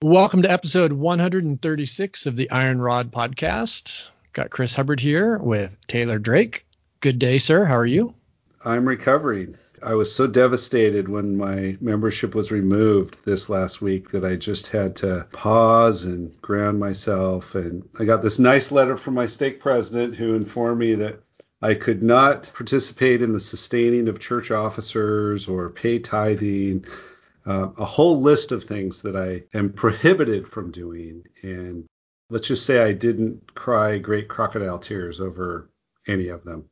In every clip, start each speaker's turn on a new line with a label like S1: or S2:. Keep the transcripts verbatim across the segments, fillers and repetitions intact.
S1: Welcome to episode one thirty-six of the Iron Rod podcast. Got Chris Hubbard here with Taylor Drake. Good day, sir. How are you?
S2: I'm recovering. I was so devastated when my membership was removed this last week that I just had to pause and ground myself. And I got this nice letter from my stake president who informed me that I could not participate in the sustaining of church officers or pay tithing. Uh, a whole list of things that I am prohibited from doing. And let's just say I didn't cry great crocodile tears over any of them.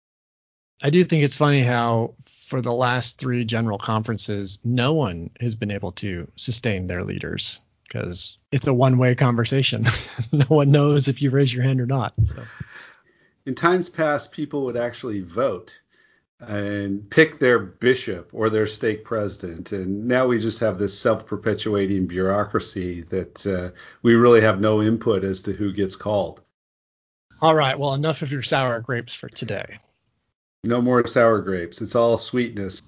S1: I do think it's funny how for the last three general conferences, no one has been able to sustain their leaders because it's a one-way conversation. No one knows if you raise your hand or not. So.
S2: In times past, people would actually vote and pick their bishop or their stake president. And now we just have this self-perpetuating bureaucracy that uh, we really have no input as to who gets called.
S1: All right. Well, enough of your sour grapes for today.
S2: No more sour grapes. It's all sweetness.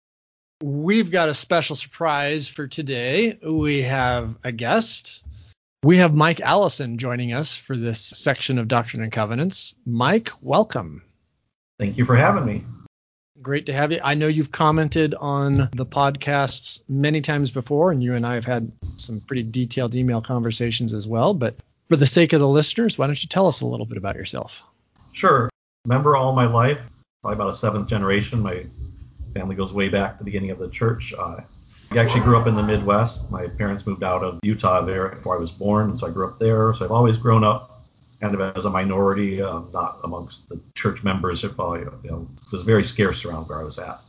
S1: We've got a special surprise for today. We have a guest. We have Mike Allison joining us for this section of Doctrine and Covenants. Mike, welcome.
S3: Thank you for having me.
S1: Great to have you. I know you've commented on the podcasts many times before, and you and I have had some pretty detailed email conversations as well. But for the sake of the listeners, why don't you tell us a little bit about yourself?
S3: Sure. Member all my life, probably about a seventh generation. My family goes way back to the beginning of the church. Uh, I actually grew up in the Midwest. My parents moved out of Utah there before I was born, and so I grew up there. So I've always grown up kind of as a minority, um, not amongst the church members. It probably, you know, was very scarce around where I was at.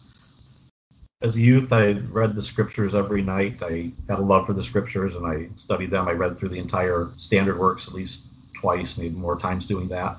S3: As a youth, I read the scriptures every night. I had a love for the scriptures, and I studied them. I read through the entire standard works at least twice, maybe more times doing that.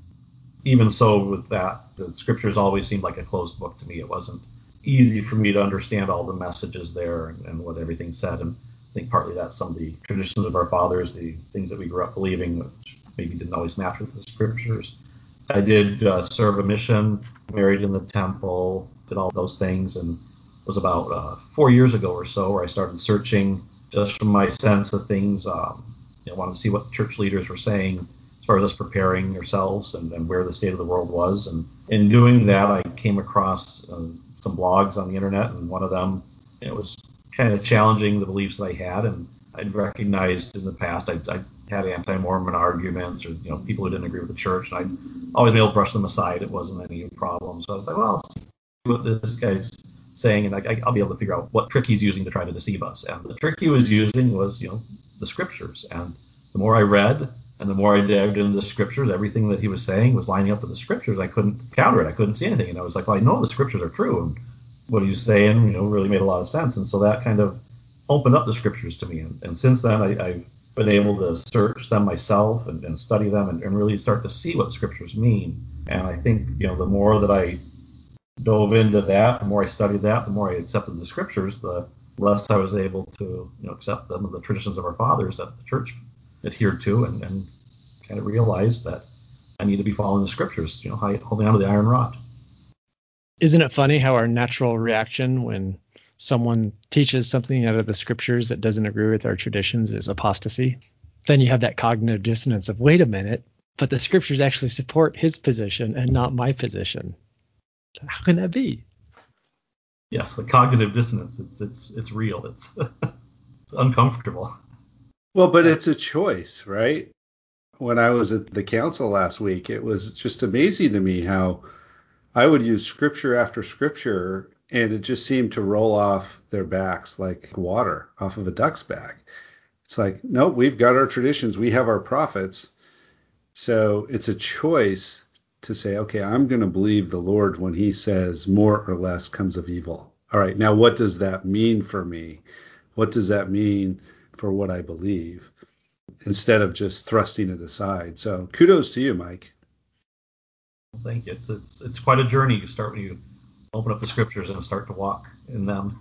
S3: Even so, with that, the scriptures always seemed like a closed book to me. It wasn't easy for me to understand all the messages there and, and what everything said. And I think partly that's some of the traditions of our fathers, the things that we grew up believing, which maybe didn't always match with the scriptures. I did uh, serve a mission, married in the temple, did all those things, and it was about uh, four years ago or so where I started searching just from my sense of things. Um, you know, wanted to see what the church leaders were saying as far as us preparing ourselves and, and where the state of the world was. And in doing that, I came across uh, some blogs on the internet, and one of them, it was kind of challenging the beliefs that I had, and I'd recognized in the past I I had anti-Mormon arguments, or you know, people who didn't agree with the church, and I'd always be able to brush them aside. It wasn't any problem. So I was like, well, I'll see what this guy's saying, and I, I'll be able to figure out what trick he's using to try to deceive us. And the trick he was using was, you know, the scriptures. And the more I read, and the more I dived into the scriptures, everything that he was saying was lining up with the scriptures. I couldn't counter it. I couldn't see anything. And I was like, well, I know the scriptures are true, and what he was saying, you know, really made a lot of sense. And so that kind of opened up the scriptures to me. And, and since then, I, I've been able to search them myself and, and study them and, and really start to see what scriptures mean. And I think, you know, the more that I dove into that, the more I studied that, the more I accepted the scriptures, the less I was able to, you know, accept them, the traditions of our fathers that the church adhered to, and, and kind of realized that I need to be following the scriptures, you know, holding on to the iron rod.
S1: Isn't it funny how our natural reaction when someone teaches something out of the scriptures that doesn't agree with our traditions is apostasy? Then you have that cognitive dissonance of, wait a minute, but the scriptures actually support his position and not my position. How can that be?
S3: Yes, the cognitive dissonance, it's it's it's real. It's it's uncomfortable.
S2: Well, but it's a choice, right? When I was at the council last week, it was just amazing to me how I would use scripture after scripture, and it just seemed to roll off their backs like water off of a duck's back. It's like, no, we've got our traditions. We have our prophets. So it's a choice to say, okay, I'm going to believe the Lord when he says more or less comes of evil. All right, now what does that mean for me? What does that mean for what I believe? Instead of just thrusting it aside. So kudos to you, Mike.
S3: Thank you. It's, it's it's quite a journey. You start when you open up the scriptures and start to walk in them.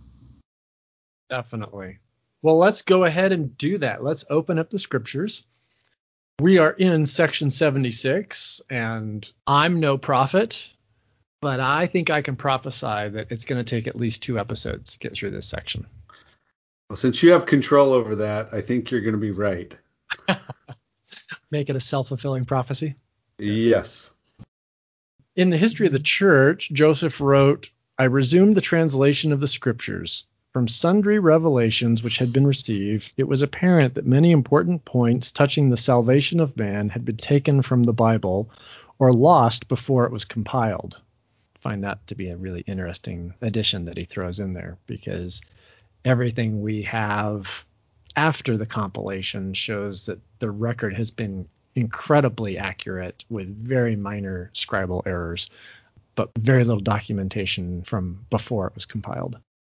S1: Definitely. Well, let's go ahead and do that. Let's open up the scriptures. We are in section seventy-six, and I'm no prophet, but I think I can prophesy that it's going to take at least two episodes to get through this section.
S2: Well, since you have control over that, I think you're going to be right.
S1: Make it a self-fulfilling prophecy.
S2: Yes.
S1: In the history of the church, Joseph wrote, I resumed the translation of the scriptures. From sundry revelations which had been received, it was apparent that many important points touching the salvation of man had been taken from the Bible or lost before it was compiled. I find that to be a really interesting addition that he throws in there, because everything we have after the compilation shows that the record has been incredibly accurate with very minor scribal errors, but very little documentation from before it was compiled.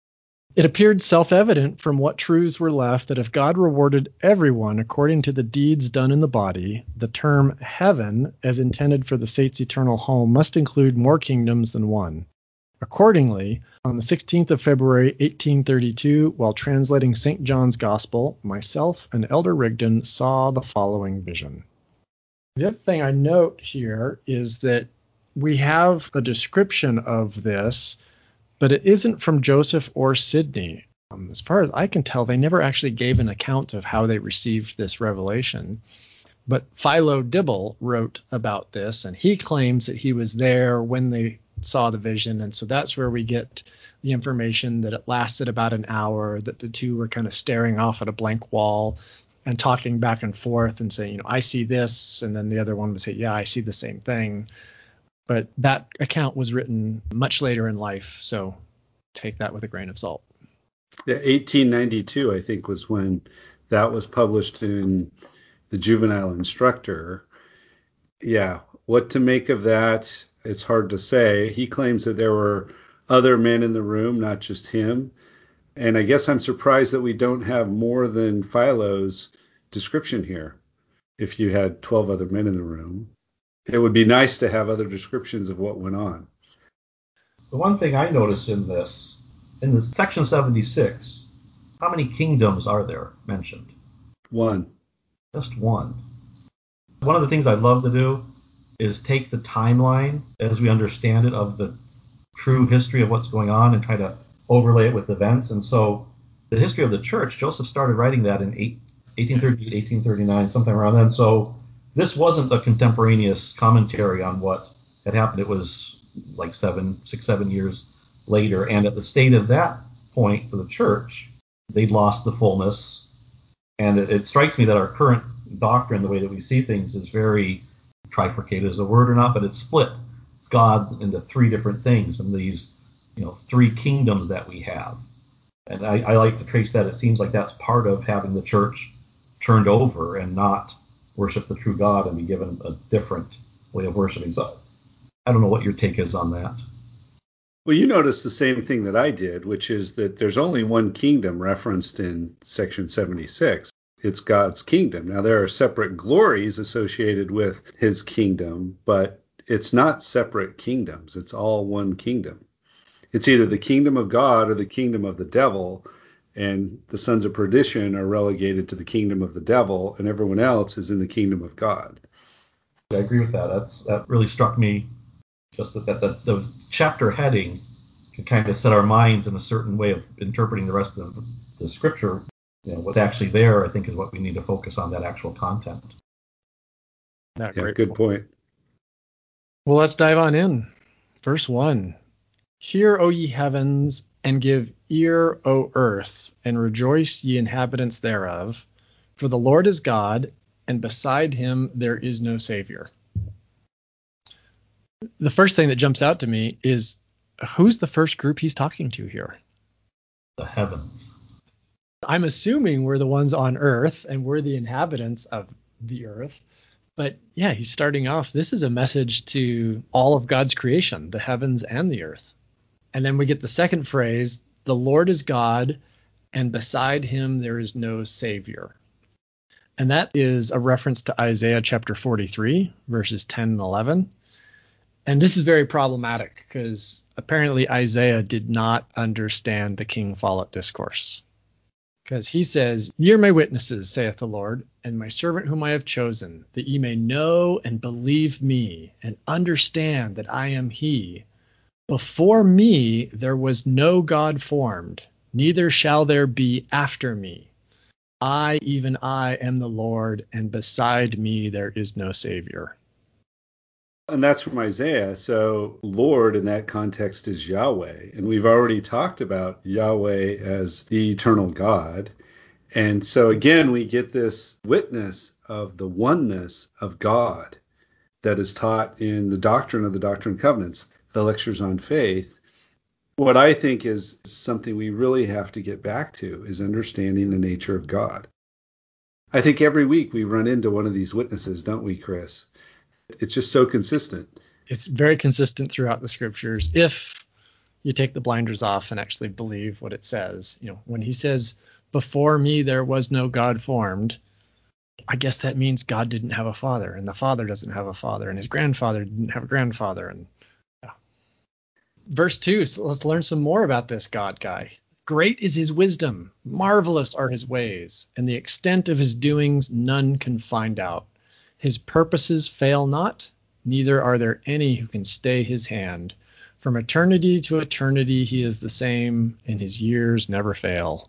S1: It appeared self-evident from what truths were left that if God rewarded everyone according to the deeds done in the body, the term heaven, as intended for the saints' eternal home, must include more kingdoms than one. Accordingly, on the sixteenth of February, eighteen thirty-two, while translating Saint John's Gospel, myself and Elder Rigdon saw the following vision. The other thing I note here is that we have a description of this, but it isn't from Joseph or Sidney. Um, as far as I can tell, they never actually gave an account of how they received this revelation. But Philo Dibble wrote about this, and he claims that he was there when they saw the vision. And so that's where we get the information that it lasted about an hour, that the two were kind of staring off at a blank wall and talking back and forth and saying, you know, I see this. And then the other one would say, yeah, I see the same thing. But that account was written much later in life, so take that with a grain of salt.
S2: Yeah, eighteen ninety-two, I think, was when that was published in the Juvenile Instructor. Yeah, what to make of that, it's hard to say. He claims that there were other men in the room, not just him. And I guess I'm surprised that we don't have more than Philo's description here. If you had twelve other men in the room, it would be nice to have other descriptions of what went on.
S3: The one thing I notice in this, in the section seventy-six, how many kingdoms are there mentioned?
S2: One.
S3: Just one. One of the things I'd love to do is take the timeline as we understand it of the true history of what's going on and try to overlay it with events. And so the history of the church, Joseph started writing that in eighteen thirty-eight, eighteen thirty-nine, sometime around then. So this wasn't a contemporaneous commentary on what had happened. It was like seven, six, seven years later. And at the state of that point for the church, they'd lost the fullness. And it, it strikes me that our current doctrine, the way that we see things, is very trifurcated, is a word or not, but it's split. It's God into three different things, and these, you know, three kingdoms that we have. And I, I like to trace that. It seems like that's part of having the church turned over and not worship the true God and be given a different way of worshiping. So I don't know what your take is on that.
S2: Well, you notice the same thing that I did, which is that there's only one kingdom referenced in section seventy-six. It's God's kingdom. Now, there are separate glories associated with his kingdom, but it's not separate kingdoms. It's all one kingdom. It's either the kingdom of God or the kingdom of the devil, and the sons of perdition are relegated to the kingdom of the devil, and everyone else is in the kingdom of God.
S3: I agree with that. That's that really struck me, just that, that, that the chapter heading can kind of set our minds in a certain way of interpreting the rest of the, the scripture. You know, what's actually there, I think, is what we need to focus on, that actual content.
S2: Yeah, good point.
S1: Well, let's dive on in. Verse one. Hear, O ye heavens, and give ear, O earth, and rejoice, ye inhabitants thereof. For the Lord is God, and beside him there is no Savior. The first thing that jumps out to me is, who's the first group he's talking to here?
S3: The heavens.
S1: I'm assuming we're the ones on earth, and we're the inhabitants of the earth. But yeah, he's starting off. This is a message to all of God's creation, the heavens and the earth. And then we get the second phrase, the Lord is God, and beside him there is no Savior. And that is a reference to Isaiah chapter forty-three, verses ten and eleven. And this is very problematic because apparently Isaiah did not understand the King Follett discourse. Because he says, ye are my witnesses, saith the Lord, and my servant whom I have chosen, that ye may know and believe me, and understand that I am he. Before me there was no God formed, neither shall there be after me. I, even I, am the Lord, and beside me there is no Savior.
S2: And that's from Isaiah. So Lord in that context is Yahweh. And we've already talked about Yahweh as the eternal God. And so again, we get this witness of the oneness of God that is taught in the doctrine of the Doctrine and Covenants, the lectures on faith. What I think is something we really have to get back to is understanding the nature of God. I think every week we run into one of these witnesses, don't we, Chris? It's just so consistent.
S1: It's very consistent throughout the scriptures. If you take the blinders off and actually believe what it says, you know, when he says, before me there was no God formed, I guess that means God didn't have a father, and the father doesn't have a father, and his grandfather didn't have a grandfather. And yeah. Verse two, so let's learn some more about this God guy. Great is his wisdom, marvelous are his ways, and the extent of his doings none can find out. His purposes fail not, neither are there any who can stay his hand. From eternity to eternity he is the same, and his years never fail.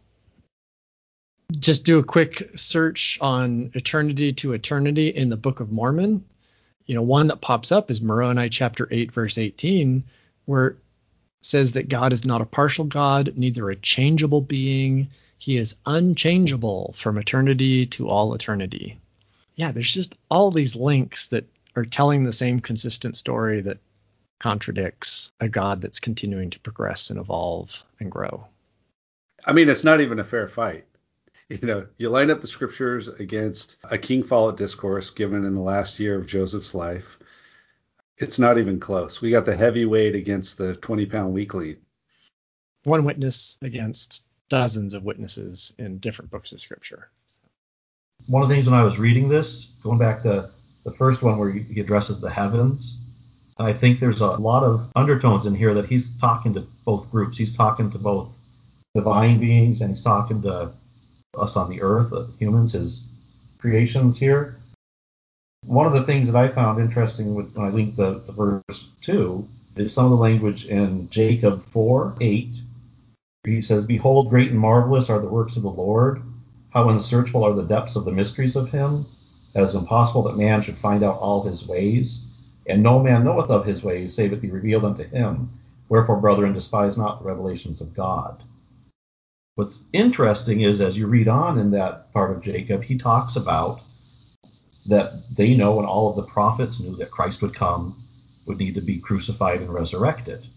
S1: Just do a quick search on eternity to eternity in the Book of Mormon. You know, one that pops up is Moroni chapter eight, verse eighteen, where it says that God is not a partial God, neither a changeable being. He is unchangeable from eternity to all eternity. Yeah, there's just all these links that are telling the same consistent story that contradicts a God that's continuing to progress and evolve and grow.
S2: I mean, it's not even a fair fight. You know, you line up the scriptures against a King Follett discourse given in the last year of Joseph's life. It's not even close. We got the heavyweight against the twenty-pound weakling.
S1: One witness against dozens of witnesses in different books of scripture.
S3: One of the things when I was reading this, going back to the first one where he addresses the heavens, I think there's a lot of undertones in here that he's talking to both groups. He's talking to both divine beings and he's talking to us on the earth, uh, humans, his creations here. One of the things that I found interesting with, when I linked the, the verse two is some of the language in Jacob four eight. He says, behold, great and marvelous are the works of the Lord. How unsearchable are the depths of the mysteries of him. It is impossible that man should find out all his ways. And no man knoweth of his ways, save it be revealed unto him. Wherefore, brethren, despise not the revelations of God. What's interesting is, as you read on in that part of Jacob, he talks about that they know, and all of the prophets knew, that Christ would come, would need to be crucified and resurrected.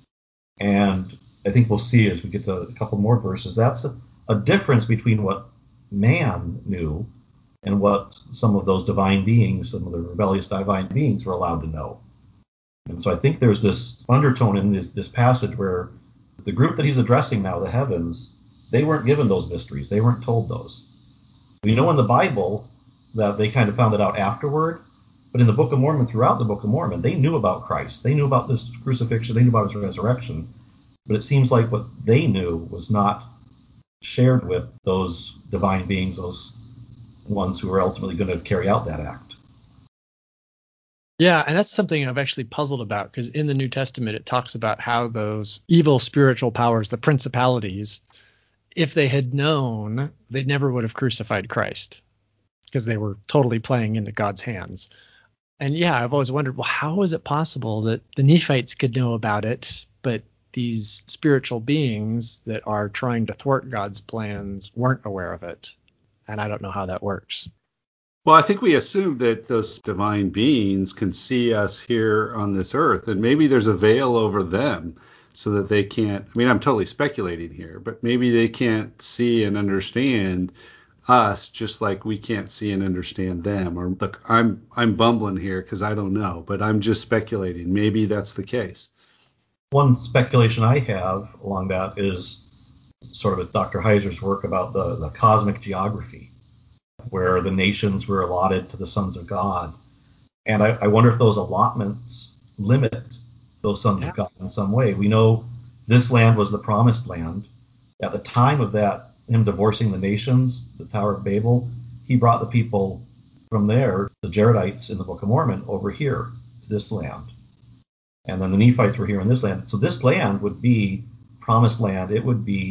S3: And I think we'll see as we get to a couple more verses, that's a, a difference between what man knew and what some of those divine beings, some of the rebellious divine beings were allowed to know. And so I think there's this undertone in this, this passage where the group that he's addressing now, the heavens, they weren't given those mysteries. They weren't told those. We know in the Bible that they kind of found it out afterward, but in the Book of Mormon, throughout the Book of Mormon, they knew about Christ. They knew about this crucifixion. They knew about his resurrection. But it seems like what they knew was not shared with those divine beings, those ones who were ultimately going to carry out that act.
S1: Yeah, and that's something I've actually puzzled about, because in the New Testament, it talks about how those evil spiritual powers, the principalities, if they had known, they never would have crucified Christ, because they were totally playing into God's hands. And yeah, I've always wondered, well, how is it possible that the Nephites could know about it, but these spiritual beings that are trying to thwart God's plans weren't aware of it? And I don't know how that works.
S2: Well, I think we assume that those divine beings can see us here on this earth, and maybe there's a veil over them so that they can't, I mean, I'm totally speculating here, but maybe they can't see and understand us just like we can't see and understand them. Or look, I'm I'm bumbling here because I don't know, but I'm just speculating. Maybe that's the case.
S3: One speculation I have along that is sort of with Doctor Heiser's work about the, the cosmic geography, where the nations were allotted to the sons of God. And I, I wonder if those allotments limit those sons yeah. of God in some way. We know this land was the promised land. At the time of that, him divorcing the nations, the Tower of Babel, he brought the people from there, the Jaredites in the Book of Mormon, over here to this land. And then the Nephites were here in this land. So this land would be promised land. It would be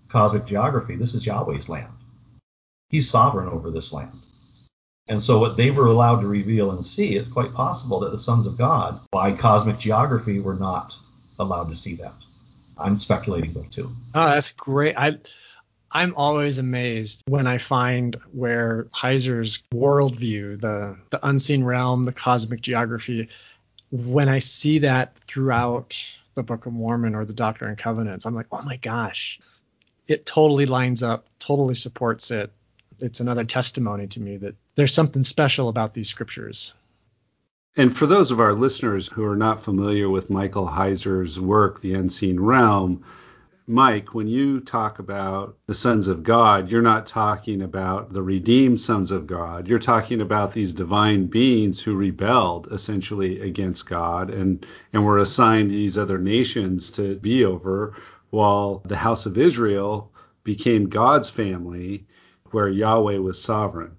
S3: cosmic geography, this is Yahweh's land. He's sovereign over this land. And so what they were allowed to reveal and see, it's quite possible that the sons of God, by cosmic geography, were not allowed to see that. I'm speculating though too.
S1: Oh, that's great. I, I'm always amazed when I find where Heiser's worldview, the, the unseen realm, the cosmic geography, when I see that throughout the Book of Mormon or the Doctrine and Covenants, I'm like, oh my gosh, it totally lines up, totally supports it. It's another testimony to me that there's something special about these scriptures.
S2: And for those of our listeners who are not familiar with Michael Heiser's work, The Unseen Realm, Mike, when you talk about the sons of God, you're not talking about the redeemed sons of God. You're talking about these divine beings who rebelled essentially against God and, and were assigned these other nations to be over, while the house of Israel became God's family, where Yahweh was sovereign.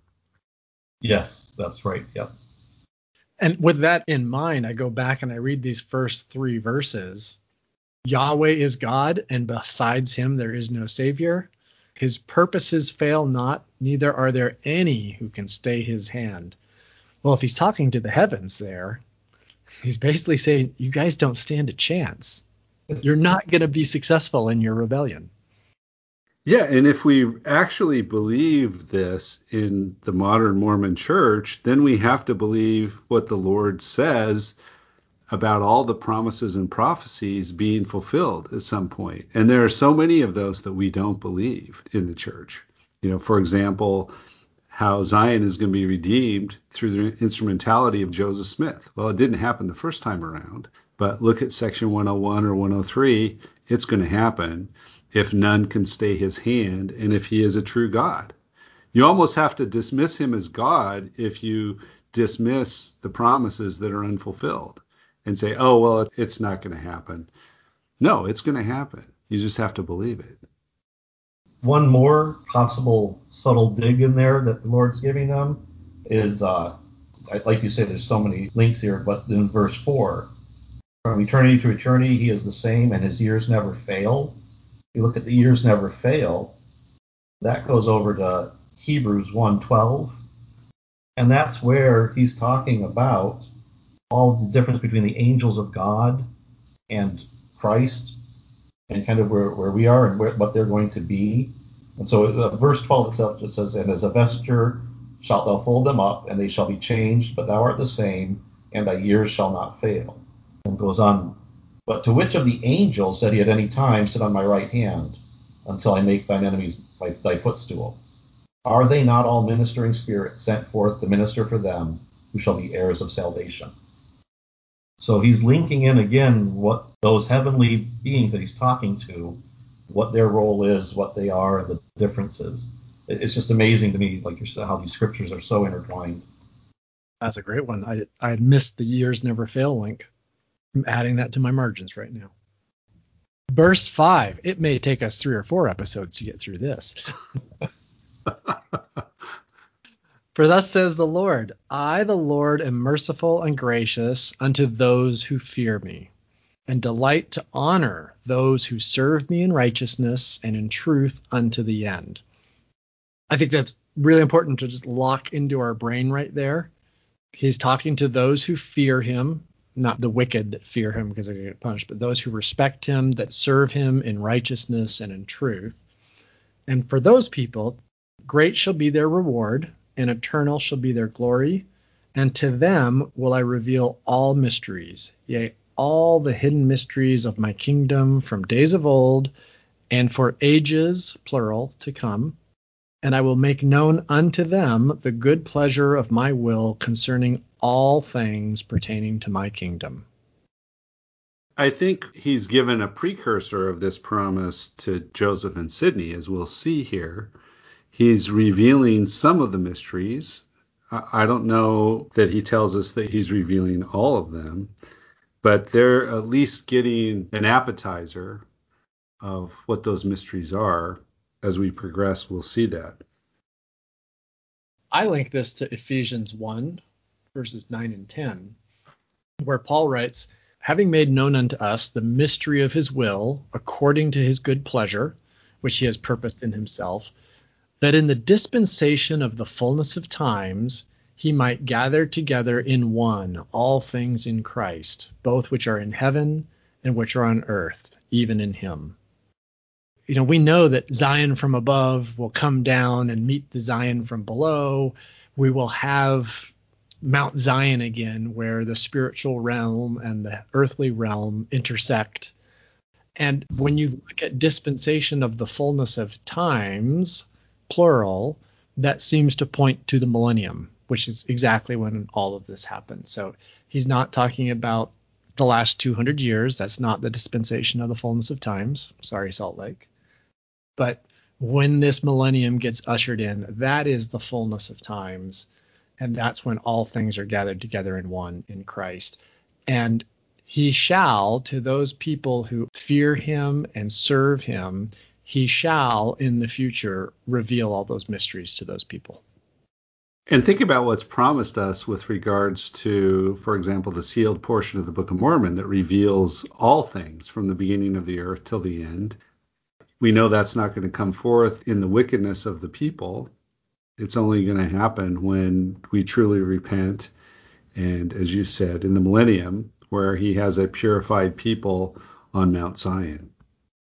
S3: Yes, that's right. Yep.
S1: And with that in mind, I go back and I read these first three verses. Yahweh is God, and besides him there is no Savior. His purposes fail not, neither are there any who can stay his hand. Well, if he's talking to the heavens there, he's basically saying, you guys don't stand a chance. You're not going to be successful in your rebellion.
S2: Yeah, and if we actually believe this in the modern Mormon church, then we have to believe what the Lord says about all the promises and prophecies being fulfilled at some point. And there are so many of those that we don't believe in the church. You know, for example, how Zion is going to be redeemed through the instrumentality of Joseph Smith. Well, it didn't happen the first time around, but look at section one oh one or one oh three. It's going to happen if none can stay his hand and if he is a true God. You almost have to dismiss him as God if you dismiss the promises that are unfulfilled and say, oh, well, it's not going to happen. No, it's going to happen. You just have to believe it.
S3: One more possible subtle dig in there that the Lord's giving them is, uh, like you say, there's so many links here, but in verse four, from eternity to eternity, he is the same and his years never fail. You look at the years never fail, that goes over to Hebrews one twelve, and that's where he's talking about all the difference between the angels of God and Christ, and kind of where, where we are and where, what they're going to be. And so uh, verse twelve itself just says, and as a vesture shalt thou fold them up, and they shall be changed, but thou art the same, and thy years shall not fail. And goes on, but to which of the angels said he at any time, sit on my right hand, until I make thine enemies thy, thy footstool? Are they not all ministering spirits sent forth to minister for them who shall be heirs of salvation? So he's linking in again what those heavenly beings that he's talking to, what their role is, what they are, the differences. It's just amazing to me, like you said, how these scriptures are so intertwined.
S1: That's a great one. I I had missed the years never fail link. I'm adding that to my margins right now. Verse five. It may take us three or four episodes to get through this. For thus says the Lord, I, the Lord, am merciful and gracious unto those who fear me, and delight to honor those who serve me in righteousness and in truth unto the end. I think that's really important to just lock into our brain right there. He's talking to those who fear him, not the wicked that fear him because they're going to get punished, but those who respect him, that serve him in righteousness and in truth. And for those people, great shall be their reward, and eternal shall be their glory. And to them will I reveal all mysteries, yea, all the hidden mysteries of my kingdom from days of old, and for ages, plural, to come. And I will make known unto them the good pleasure of my will concerning all things pertaining to my kingdom.
S2: I think he's given a precursor of this promise to Joseph and Sidney, as we'll see here. He's revealing some of the mysteries. I don't know that he tells us that he's revealing all of them, but they're at least getting an appetizer of what those mysteries are. As we progress, we'll see that.
S1: I link this to Ephesians one, verses nine and ten, where Paul writes, having made known unto us the mystery of his will, according to his good pleasure, which he has purposed in himself, that in the dispensation of the fullness of times he might gather together in one all things in Christ, both which are in heaven and which are on earth, even in him. You know, we know that Zion from above will come down and meet the Zion from below. We will have Mount Zion again, where the spiritual realm and the earthly realm intersect. And when you look at dispensation of the fullness of times, plural, that seems to point to the millennium, which is exactly when all of this happened. So he's not talking about the last two hundred years. That's not the dispensation of the fullness of times. Sorry, Salt Lake. But when this millennium gets ushered in, that is the fullness of times. And that's when all things are gathered together in one in Christ. And he shall, to those people who fear him and serve him, he shall in the future reveal all those mysteries to those people.
S2: And think about what's promised us with regards to, for example, the sealed portion of the Book of Mormon that reveals all things from the beginning of the earth till the end. We know that's not going to come forth in the wickedness of the people. It's only going to happen when we truly repent. And as you said, in the millennium, where he has a purified people on Mount Zion.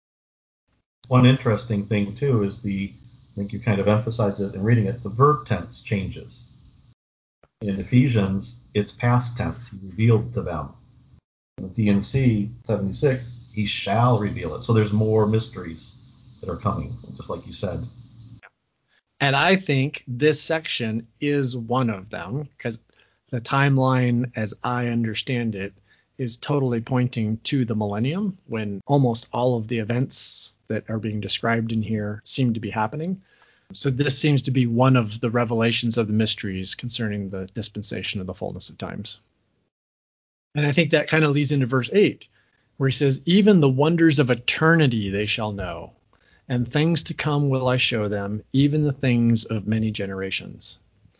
S3: One interesting thing, too, is the, I think you kind of emphasized it in reading it, the verb tense changes. In Ephesians, it's past tense. He revealed to them. In D and C seventy-six, he shall reveal it. So there's more mysteries that are coming, just like you said.
S1: And I think this section is one of them, because the timeline, as I understand it, is totally pointing to the millennium, when almost all of the events that are being described in here seem to be happening. So this seems to be one of the revelations of the mysteries concerning the dispensation of the fullness of times. And I think that kind of leads into verse eight, where he says, even the wonders of eternity they shall know, and things to come will I show them, even the things of many generations.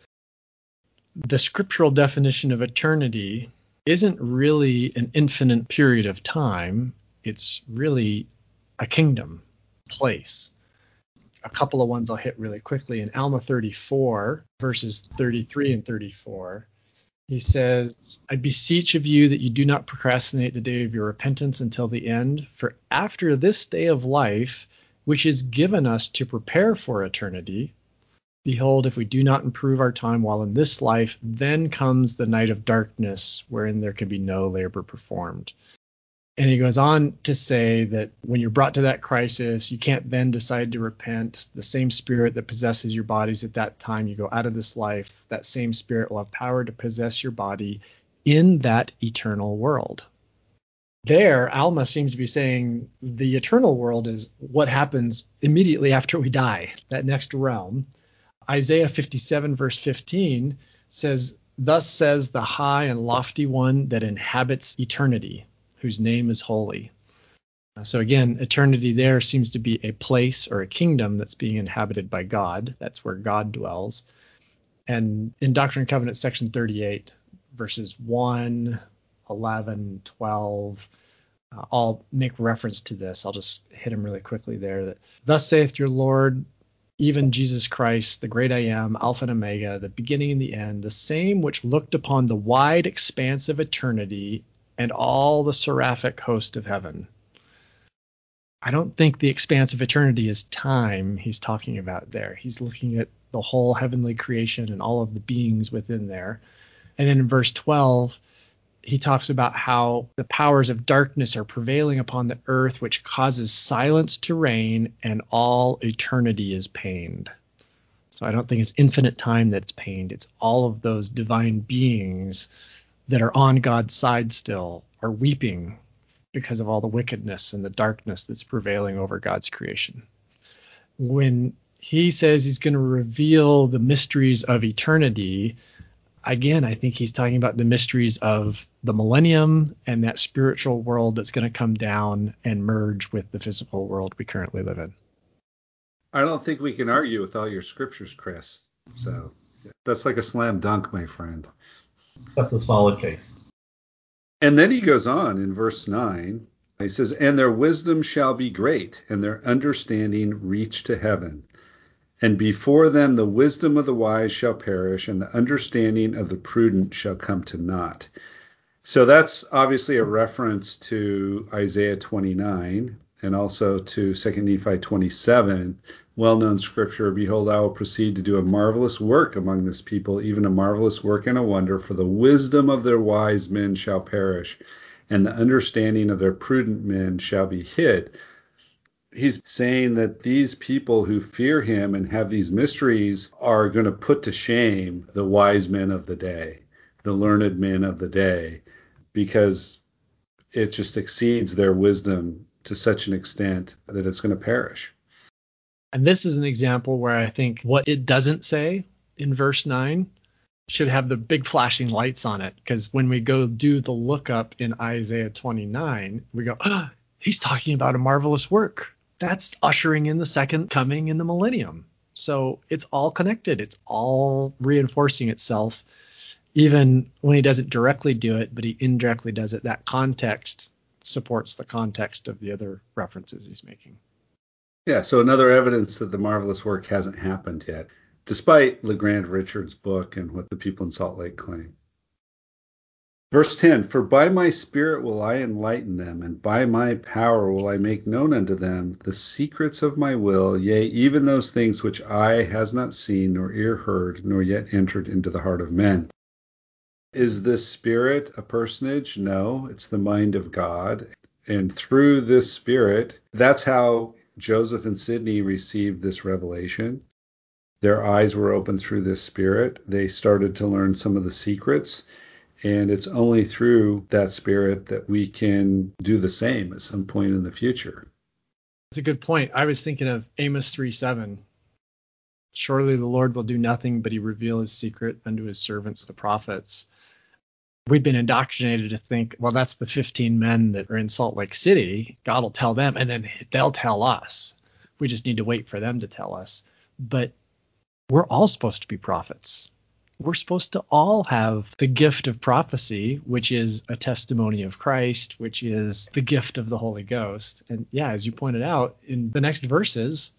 S1: The scriptural definition of eternity isn't really an infinite period of time. It's really a kingdom, place. A couple of ones I'll hit really quickly. In Alma thirty-four, verses thirty-three and thirty-four, he says, I beseech of you that you do not procrastinate the day of your repentance until the end, for after this day of life, which is given us to prepare for eternity, behold, if we do not improve our time while in this life, then comes the night of darkness, wherein there can be no labor performed. And he goes on to say that when you're brought to that crisis, you can't then decide to repent. The same spirit that possesses your bodies at that time, you go out of this life, that same spirit will have power to possess your body in that eternal world. There, Alma seems to be saying the eternal world is what happens immediately after we die, that next realm. Isaiah fifty-seven, verse fifteen says, thus says the high and lofty one that inhabits eternity, whose name is holy. So again, eternity there seems to be a place or a kingdom that's being inhabited by God. That's where God dwells. And in Doctrine and Covenants, section thirty-eight, verses one, eleven, twelve, uh, all make reference to this. I'll just hit them really quickly there. That, thus saith your Lord, even Jesus Christ, the great I am, Alpha and Omega, the beginning and the end, the same which looked upon the wide expanse of eternity and all the seraphic host of heaven. I don't think the expanse of eternity is time he's talking about there. He's looking at the whole heavenly creation and all of the beings within there. And then in verse twelve, he talks about how the powers of darkness are prevailing upon the earth, which causes silence to reign, and all eternity is pained. So I don't think it's infinite time that's pained. It's all of those divine beings that are on God's side still are weeping because of all the wickedness and the darkness that's prevailing over God's creation. When he says he's going to reveal the mysteries of eternity, again, I think he's talking about the mysteries of the millennium and that spiritual world that's going to come down and merge with the physical world we currently live in.
S2: I don't think we can argue with all your scriptures, Chris. So that's like a slam dunk, my friend.
S3: That's a solid case.
S2: And then he goes on in verse nine, He says, and their wisdom shall be great, and their understanding reach to heaven. And before them the wisdom of the wise shall perish, and the understanding of the prudent shall come to naught. So that's obviously a reference to Isaiah twenty-nine and also to Second Nephi twenty-seven, well-known scripture. Behold, I will proceed to do a marvelous work among this people, even a marvelous work and a wonder, for the wisdom of their wise men shall perish, and the understanding of their prudent men shall be hid. He's saying that these people who fear him and have these mysteries are going to put to shame the wise men of the day, the learned men of the day, because it just exceeds their wisdom to such an extent that it's going to perish.
S1: And this is an example where I think what it doesn't say in verse nine should have the big flashing lights on it, because when we go do the lookup in Isaiah twenty-nine, we go, oh, he's talking about a marvelous work. That's ushering in the second coming in the millennium. So it's all connected. It's all reinforcing itself. Even when he doesn't directly do it, but he indirectly does it, that context supports the context of the other references he's making.
S2: Yeah, so another evidence that the marvelous work hasn't happened yet, despite LeGrand Richards' book and what the people in Salt Lake claim. Verse ten, for by my spirit will I enlighten them, and by my power will I make known unto them the secrets of my will, yea, even those things which eye has not seen, nor ear heard, nor yet entered into the heart of men. Is this spirit a personage? No, it's the mind of God. And through this spirit, that's how Joseph and Sidney received this revelation. Their eyes were opened through this spirit. They started to learn some of the secrets. And it's only through that spirit that we can do the same at some point in the future.
S1: That's a good point. I was thinking of Amos three seven. Surely the Lord will do nothing, but he reveal his secret unto his servants, the prophets. We've been indoctrinated to think, well, that's the fifteen men that are in Salt Lake City. God will tell them, and then they'll tell us. We just need to wait for them to tell us. But we're all supposed to be prophets. We're supposed to all have the gift of prophecy, which is a testimony of Christ, which is the gift of the Holy Ghost. And yeah, as you pointed out, in the next verses,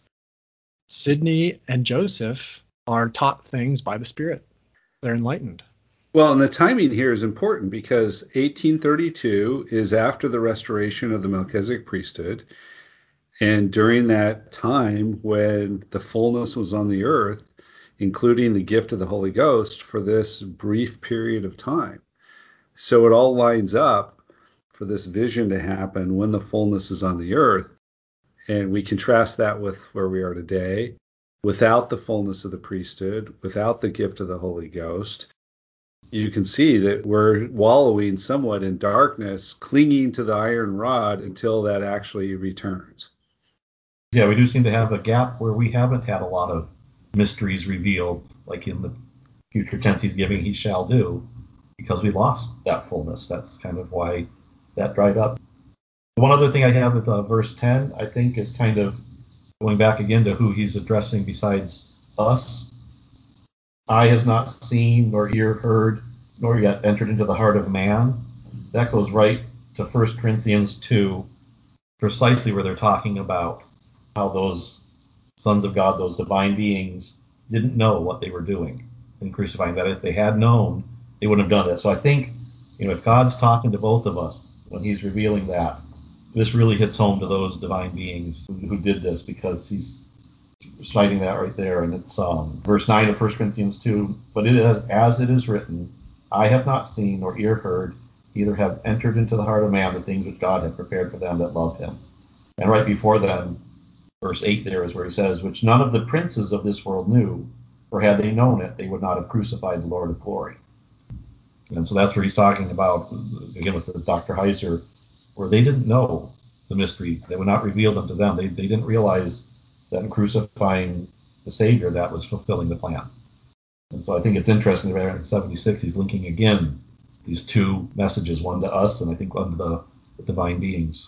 S1: Sidney and Joseph are taught things by the Spirit. They're enlightened.
S2: Well, and the timing here is important because eighteen thirty-two is after the restoration of the Melchizedek priesthood. And during that time when the fullness was on the earth, including the gift of the Holy Ghost, for this brief period of time. So it all lines up for this vision to happen when the fullness is on the earth. And we contrast that with where we are today, without the fullness of the priesthood, without the gift of the Holy Ghost. You can see that we're wallowing somewhat in darkness, clinging to the iron rod until that actually returns.
S3: Yeah, we do seem to have a gap where we haven't had a lot of mysteries revealed, like in the future tense he's giving, he shall do, because we lost that fullness. That's kind of why that dried up. One other thing I have with uh, verse ten, I think, is kind of going back again to who he's addressing besides us. Eye has not seen, nor ear heard, nor yet entered into the heart of man. That goes right to First Corinthians two, precisely where they're talking about how those sons of God, those divine beings, didn't know what they were doing in crucifying. That if they had known, they wouldn't have done it. So I think, you know, if God's talking to both of us when he's revealing that, this really hits home to those divine beings who, who did this, because he's citing that right there. And it's um, verse nine of First Corinthians two, but it is as it is written, I have not seen nor ear heard, neither have entered into the heart of man the things which God had prepared for them that love him. And right before them, verse eight there is where he says, which none of the princes of this world knew, for had they known it, they would not have crucified the Lord of glory. And so that's where he's talking about, again, with the Doctor Heiser, where they didn't know the mysteries. They would not reveal them to them. They, they didn't realize that in crucifying the Savior, that was fulfilling the plan. And so I think it's interesting that in seventy-six, he's linking again these two messages, one to us and I think one to the, the divine beings.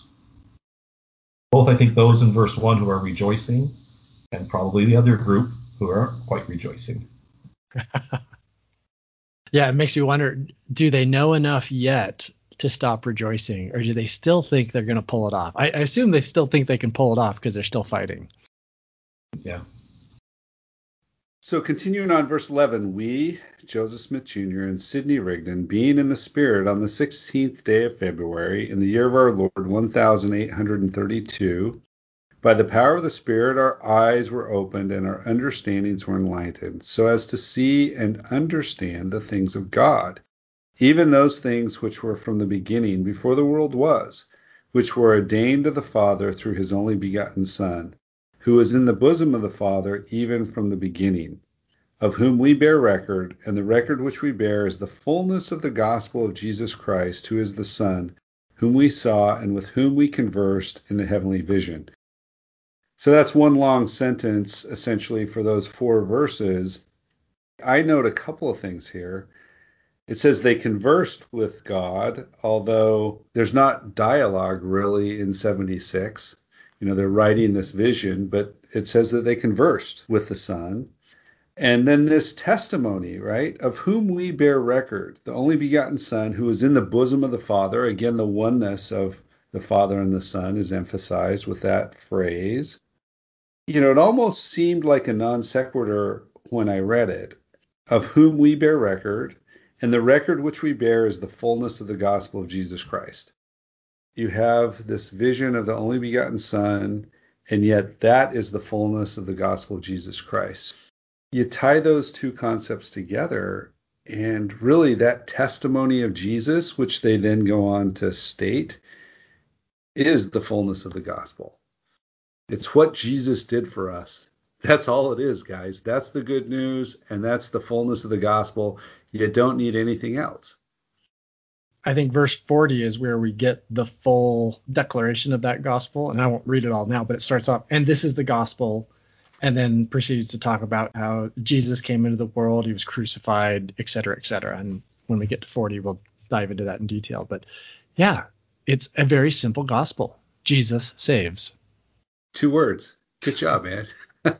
S3: Both, I think, those in verse one who are rejoicing, and probably the other group who aren't quite rejoicing.
S1: Yeah, it makes you wonder, do they know enough yet to stop rejoicing, or do they still think they're going to pull it off? I, I assume they still think they can pull it off because they're still fighting.
S3: Yeah.
S2: So continuing on verse eleven, we, Joseph Smith Junior and Sidney Rigdon, being in the Spirit on the sixteenth day of February, in the year of our Lord one thousand eight hundred thirty-two, by the power of the Spirit our eyes were opened and our understandings were enlightened, so as to see and understand the things of God, even those things which were from the beginning, before the world was, which were ordained of the Father through his only begotten Son, who was in the bosom of the Father even from the beginning, of whom we bear record, and the record which we bear is the fullness of the gospel of Jesus Christ, who is the Son, whom we saw and with whom we conversed in the heavenly vision. So that's one long sentence, essentially, for those four verses. I note a couple of things here. It says they conversed with God, although there's not dialogue really in seventy-six. You know, they're writing this vision, but it says that they conversed with the Son. And then this testimony, right, of whom we bear record, the only begotten Son who is in the bosom of the Father. Again, the oneness of the Father and the Son is emphasized with that phrase. You know, it almost seemed like a non sequitur when I read it, of whom we bear record, and the record which we bear is the fullness of the gospel of Jesus Christ. You have this vision of the only begotten Son, and yet that is the fullness of the gospel of Jesus Christ. You tie those two concepts together, and really that testimony of Jesus, which they then go on to state, is the fullness of the gospel. It's what Jesus did for us. That's all it is, guys. That's the good news, and that's the fullness of the gospel. You don't need anything else.
S1: I think verse forty is where we get the full declaration of that gospel. And I won't read it all now, but it starts off, and this is the gospel, and then proceeds to talk about how Jesus came into the world, he was crucified, et cetera, et cetera. And when we get to forty, we'll dive into that in detail. But yeah, it's a very simple gospel. Jesus saves.
S2: Two words. Good job, man. But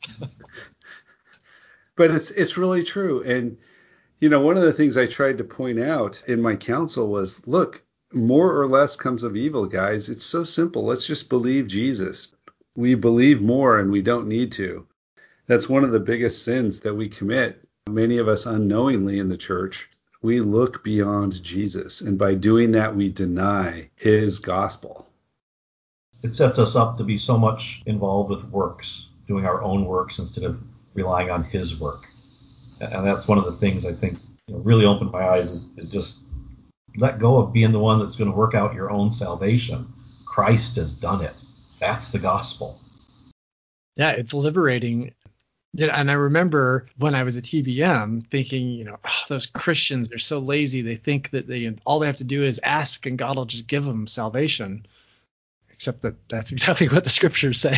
S2: it's it's really true. And you know, one of the things I tried to point out in my counsel was, look, more or less comes of evil, guys. It's so simple. Let's just believe Jesus. We believe more and we don't need to. That's one of the biggest sins that we commit, many of us unknowingly in the church. We look beyond Jesus. And by doing that, we deny his gospel.
S3: It sets us up to be so much involved with works, doing our own works instead of relying on his work. And that's one of the things I think, you know, really opened my eyes is, is just let go of being the one that's going to work out your own salvation. Christ has done it. That's the gospel.
S1: Yeah, it's liberating. Yeah, and I remember when I was a T B M thinking, you know, oh, those Christians, they're so lazy. They think that they all they have to do is ask and God will just give them salvation. Except that that's exactly what the scriptures say.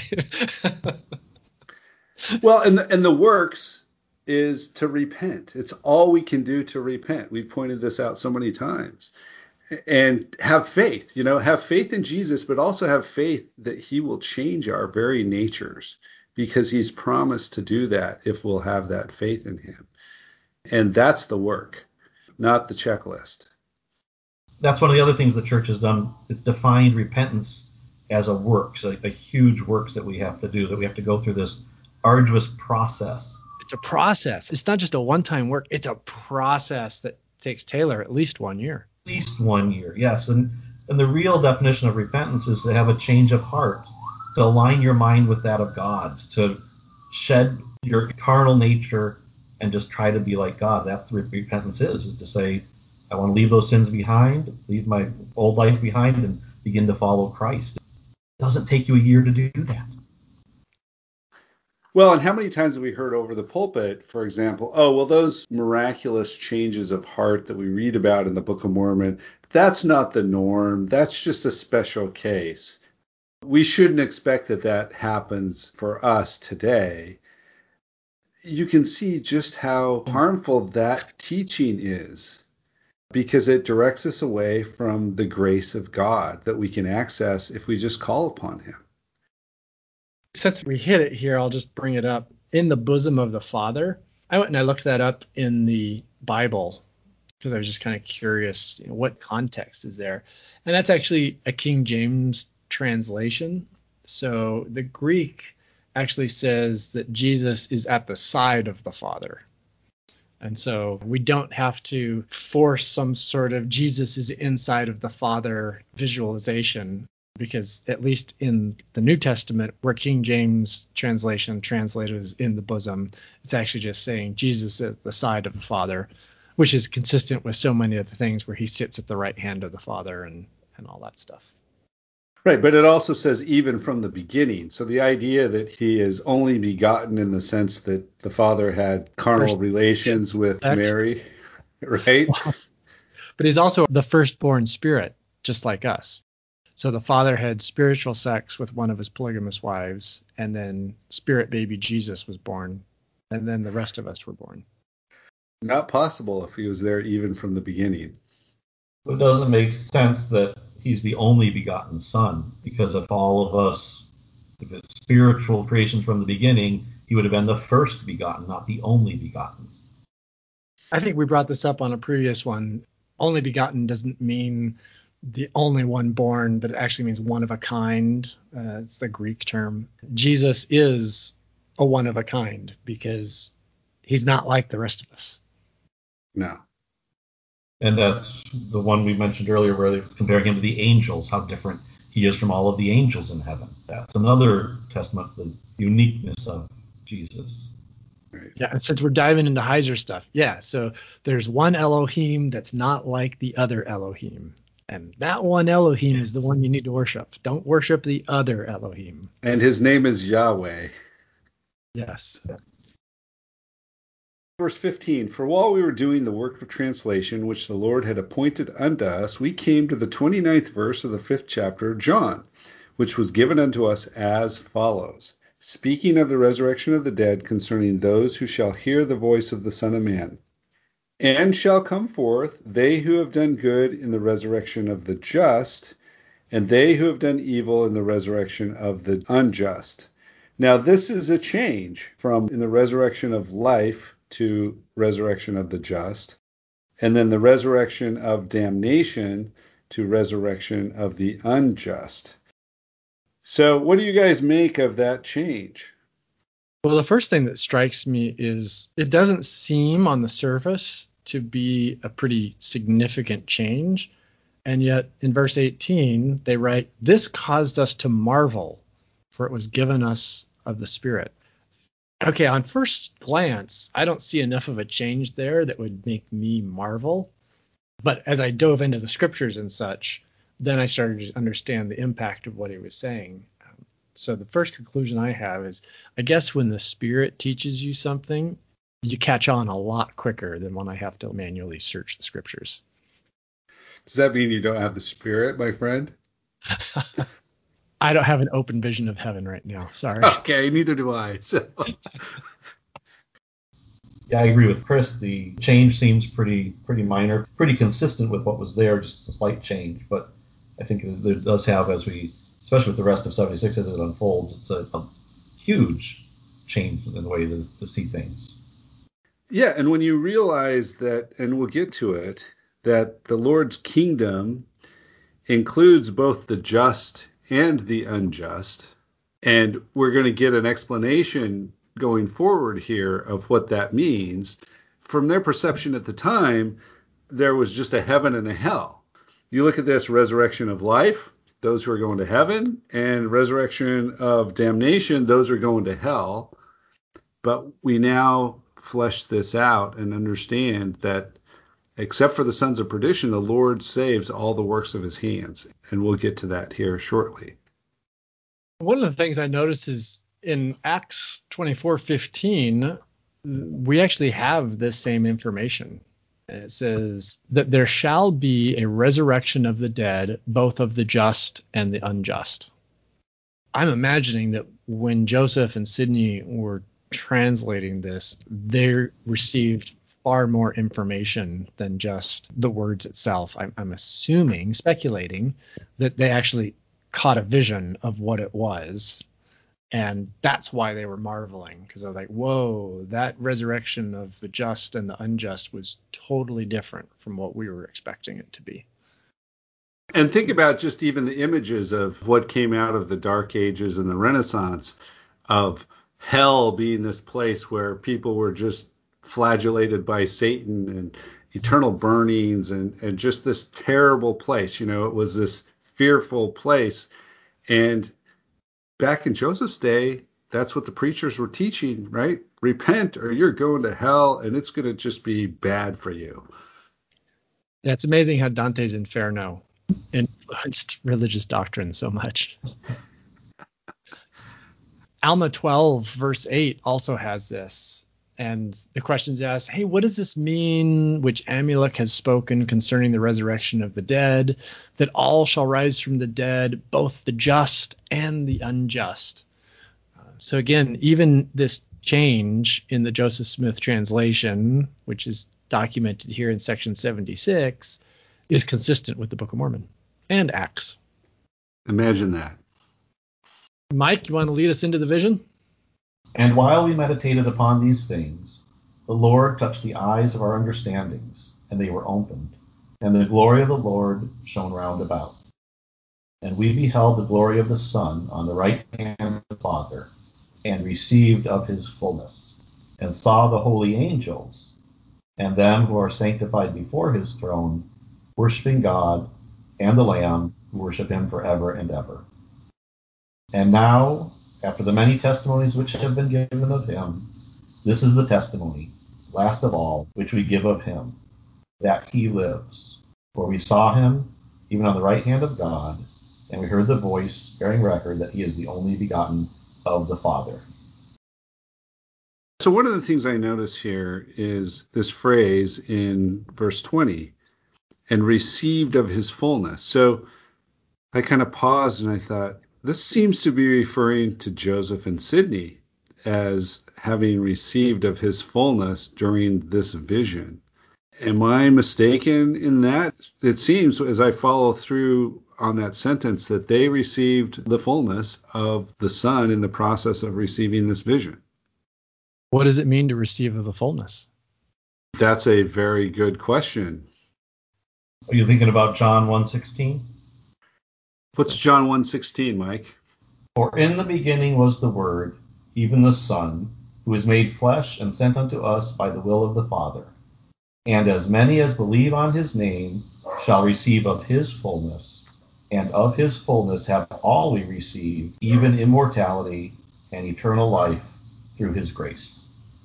S2: Well, and the, and the works is to repent. It's all we can do to repent. We've pointed this out so many times. And have faith, you know, have faith in Jesus, but also have faith that he will change our very natures, because he's promised to do that if we'll have that faith in him. And that's the work, not the checklist.
S3: That's one of the other things the church has done. It's defined repentance as a works, a, a huge works that we have to do, that we have to go through this arduous process.
S1: It's a process. It's not just a one-time work. It's a process that takes Taylor at least one year.
S3: At least one year, yes. And and the real definition of repentance is to have a change of heart, to align your mind with that of God's, to shed your carnal nature and just try to be like God. That's what repentance is, is to say, I want to leave those sins behind, leave my old life behind, and begin to follow Christ. It doesn't take you a year to do that.
S2: Well, and how many times have we heard over the pulpit, for example, oh, well, those miraculous changes of heart that we read about in the Book of Mormon, that's not the norm. That's just a special case. We shouldn't expect that that happens for us today. You can see just how harmful that teaching is, because it directs us away from the grace of God that we can access if we just call upon him.
S1: Since we hit it here, I'll just bring it up. In the bosom of the Father. I went and I looked that up in the Bible. because I was just kind of curious, you know, what context is there? And that's actually a King James translation. So the Greek actually says that Jesus is at the side of the Father. And so we don't have to force some sort of Jesus is inside of the Father visualization, because at least in the New Testament, where King James translation translated as in the bosom, it's actually just saying Jesus at the side of the Father, which is consistent with so many of the things where he sits at the right hand of the Father and, and all that stuff.
S2: Right, but it also says even from the beginning. So the idea that he is only begotten in the sense that the Father had carnal First, relations with sex. Mary, right?
S1: But he's also the firstborn spirit, just like us. So the Father had spiritual sex with one of his polygamous wives, and then spirit baby Jesus was born, and then the rest of us were born.
S2: Not possible if he was there even from the beginning.
S3: It doesn't make sense that he's the only begotten Son, because if all of us, if it's spiritual creations from the beginning, he would have been the first begotten, not the only begotten.
S1: I think we brought this up on a previous one. Only begotten doesn't mean the only one born, but it actually means one of a kind. Uh, it's the Greek term. Jesus is a one of a kind because he's not like the rest of us.
S2: No.
S3: And that's the one we mentioned earlier where they're comparing him to the angels, how different he is from all of the angels in heaven. That's another testament to the uniqueness of Jesus.
S2: Right.
S1: Yeah, and since we're diving into Heiser stuff, yeah, so there's one Elohim that's not like the other Elohim. And that one Elohim yes. is the one you need to worship. Don't worship the other Elohim.
S2: And his name is Yahweh.
S1: Yes.
S2: Verse fifteen, for while we were doing the work of translation, which the Lord had appointed unto us, we came to the twenty-ninth verse of the fifth chapter of John, which was given unto us as follows. Speaking of the resurrection of the dead, concerning those who shall hear the voice of the Son of Man. And shall come forth they who have done good in the resurrection of the just, and they who have done evil in the resurrection of the unjust. Now this is a change from in the resurrection of life to resurrection of the just, and then the resurrection of damnation to resurrection of the unjust. So what do you guys make of that change?
S1: Well, the first thing that strikes me is it doesn't seem on the surface to be a pretty significant change. And yet in verse eighteen, they write, this caused us to marvel, for it was given us of the Spirit. Okay, on first glance, I don't see enough of a change there that would make me marvel. But as I dove into the scriptures and such, then I started to understand the impact of what he was saying. Um, so the first conclusion I have is, I guess when the Spirit teaches you something, you catch on a lot quicker than when I have to manually search the scriptures.
S2: Does that mean you don't have the Spirit, my friend?
S1: I don't have an open vision of heaven right now. Sorry.
S2: Okay, neither do I. So.
S3: Yeah, I agree with Chris. The change seems pretty pretty minor, pretty consistent with what was there, just a slight change. But I think it does have, as we, especially with the rest of seventy-six as it unfolds, it's a, a huge change in the way to, to see things.
S2: Yeah, and when you realize that, and we'll get to it, that the Lord's kingdom includes both the just and the unjust, and we're going to get an explanation going forward here of what that means. From their perception at the time, there was just a heaven and a hell. You look at this resurrection of life, those who are going to heaven, and resurrection of damnation, those are going to hell. But we now flesh this out and understand that except for the sons of perdition, the Lord saves all the works of his hands. And we'll get to that here shortly.
S1: One of the things I noticed is in Acts twenty-four fifteen, we actually have this same information. It says that there shall be a resurrection of the dead, both of the just and the unjust. I'm imagining that when Joseph and Sidney were translating this, they received far more information than just the words itself. I'm, I'm assuming, speculating, that they actually caught a vision of what it was. And that's why they were marveling, because they're like, whoa, that resurrection of the just and the unjust was totally different from what we were expecting it to be.
S2: And think about just even the images of what came out of the Dark Ages and the Renaissance, of hell being this place where people were just flagellated by Satan and eternal burnings and, and just this terrible place. You know, it was this fearful place. And back in Joseph's day, that's what the preachers were teaching, right? Repent or you're going to hell and it's going to just be bad for you.
S1: Yeah, it's amazing how Dante's Inferno influenced religious doctrine so much. Alma twelve, verse eight also has this. And the question's asked, hey, what does this mean, which Amulek has spoken concerning the resurrection of the dead, that all shall rise from the dead, both the just and the unjust? Uh, so again, even this change in the Joseph Smith translation, which is documented here in section seventy-six, is consistent with the Book of Mormon and Acts.
S2: Imagine that.
S1: Mike, you want to lead us into the vision?
S3: And while we meditated upon these things, the Lord touched the eyes of our understandings, and they were opened, and the glory of the Lord shone round about. And we beheld the glory of the Son on the right hand of the Father, and received of his fullness, and saw the holy angels, and them who are sanctified before his throne, worshiping God and the Lamb, who worship him forever and ever. And now, after the many testimonies which have been given of him, this is the testimony, last of all, which we give of him, that he lives. For we saw him, even on the right hand of God, and we heard the voice bearing record that he is the only begotten of the Father.
S2: So one of the things I notice here is this phrase in verse twenty, and received of his fullness. So I kind of paused and I thought, this seems to be referring to Joseph and Sidney as having received of his fullness during this vision. Am I mistaken in that? It seems, as I follow through on that sentence, that they received the fullness of the Son in the process of receiving this vision.
S1: What does it mean to receive of the fullness?
S2: That's a very good question.
S3: Are you thinking about John one sixteen?
S2: What's John one sixteen, Mike?
S3: For in the beginning was the Word, even the Son, who is made flesh and sent unto us by the will of the Father. And as many as believe on his name shall receive of his fullness, and of his fullness have all we received, even immortality and eternal life through his grace.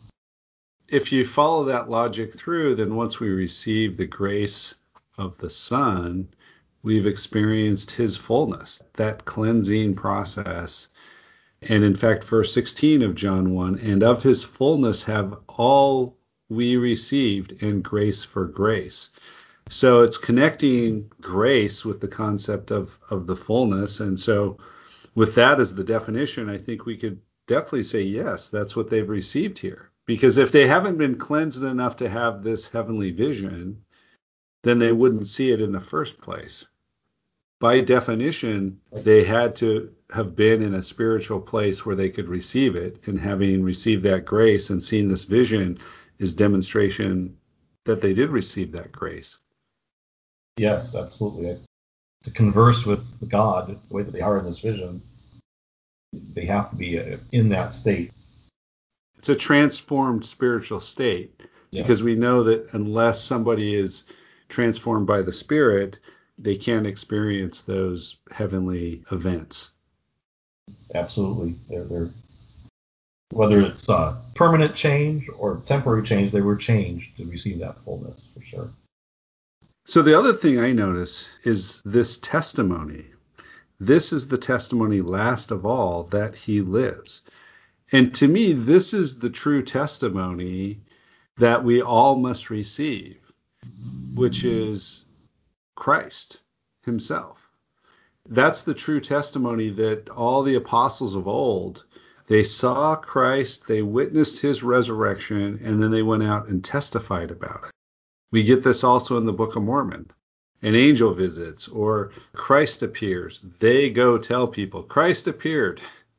S2: If you follow that logic through, then once we receive the grace of the Son, we've experienced his fullness, that cleansing process. And in fact, verse sixteen of John one, and of his fullness have all we received, and grace for grace. So it's connecting grace with the concept of, of the fullness. And so with that as the definition, I think we could definitely say, yes, that's what they've received here. Because if they haven't been cleansed enough to have this heavenly vision, then they wouldn't see it in the first place. By definition, they had to have been in a spiritual place where they could receive it, and having received that grace and seen this vision is demonstration that they did receive that grace.
S3: Yes, absolutely. To converse with God the way that they are in this vision, they have to be in that state.
S2: It's a transformed spiritual state, yes. Because we know that unless somebody is transformed by the Spirit, they can't experience those heavenly events.
S3: Absolutely. They're, they're, whether it's uh, permanent change or temporary change, they were changed to receive that fullness, for sure.
S2: So the other thing I notice is this testimony. This is the testimony last of all, that he lives. And to me, this is the true testimony that we all must receive, which is Christ himself. That's the true testimony that all the apostles of old, they saw Christ, they witnessed his resurrection, and then they went out and testified about it. We get this also in the Book of Mormon. An angel visits or Christ appears. They go tell people, Christ appeared.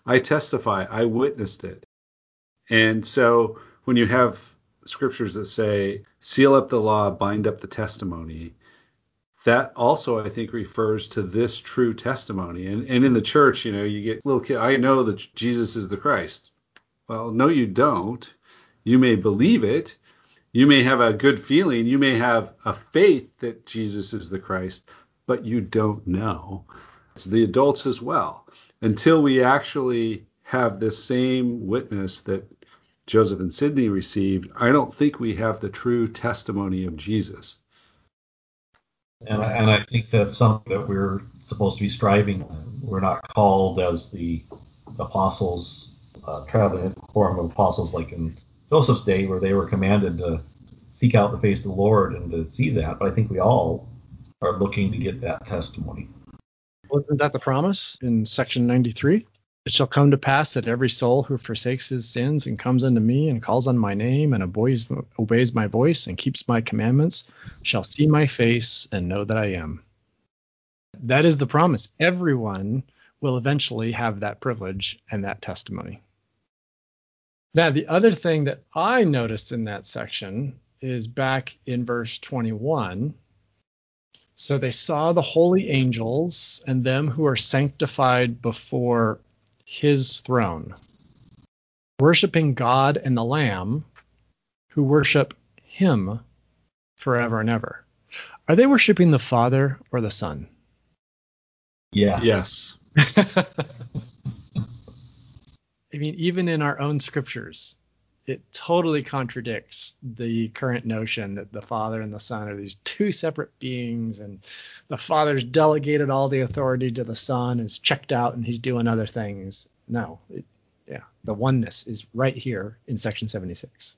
S2: I testify, I witnessed it. And so when you have scriptures that say, seal up the law, bind up the testimony, that also, I think, refers to this true testimony. And, and in the church, you know, you get little kids, I know that Jesus is the Christ. Well, no, you don't. You may believe it. You may have a good feeling. You may have a faith that Jesus is the Christ, but you don't know. It's the adults as well. Until we actually have this same witness that Joseph and Sidney received, I don't think we have the true testimony of Jesus.
S3: And I, and I think that's something that we're supposed to be striving on. We're not called as the apostles, uh, traveling in the form of apostles like in Joseph's day, where they were commanded to seek out the face of the Lord and to see that. But I think we all are looking to get that testimony.
S1: Wasn't that the promise in section ninety-three? It shall come to pass that every soul who forsakes his sins and comes unto me and calls on my name and obeys, obeys my voice and keeps my commandments shall see my face and know that I am. That is the promise. Everyone will eventually have that privilege and that testimony. Now, the other thing that I noticed in that section is back in verse twenty-one. So they saw the holy angels and them who are sanctified before his throne, worshiping God and the Lamb, who worship him forever and ever. Are they worshiping the Father or the Son?
S3: Yes.
S2: Yes.
S1: I mean, even in our own scriptures, it totally contradicts the current notion that the Father and the Son are these two separate beings, and the Father's delegated all the authority to the Son, is checked out, and he's doing other things. No, it, yeah, the oneness is right here in section seventy-six.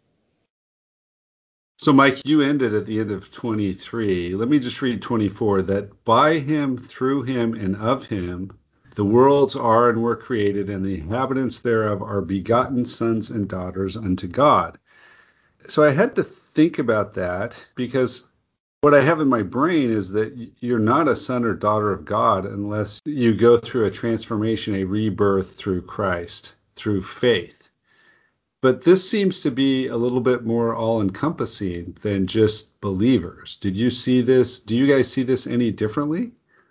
S2: So, Mike, you ended at the end of twenty-three. Let me just read twenty-four. That by him, through him, and of him, the worlds are and were created, and the inhabitants thereof are begotten sons and daughters unto God. So I had to think about that, because what I have in my brain is that you're not a son or daughter of God unless you go through a transformation, a rebirth through Christ, through faith. But this seems to be a little bit more all-encompassing than just believers. Did you see this? Do you guys see this any differently?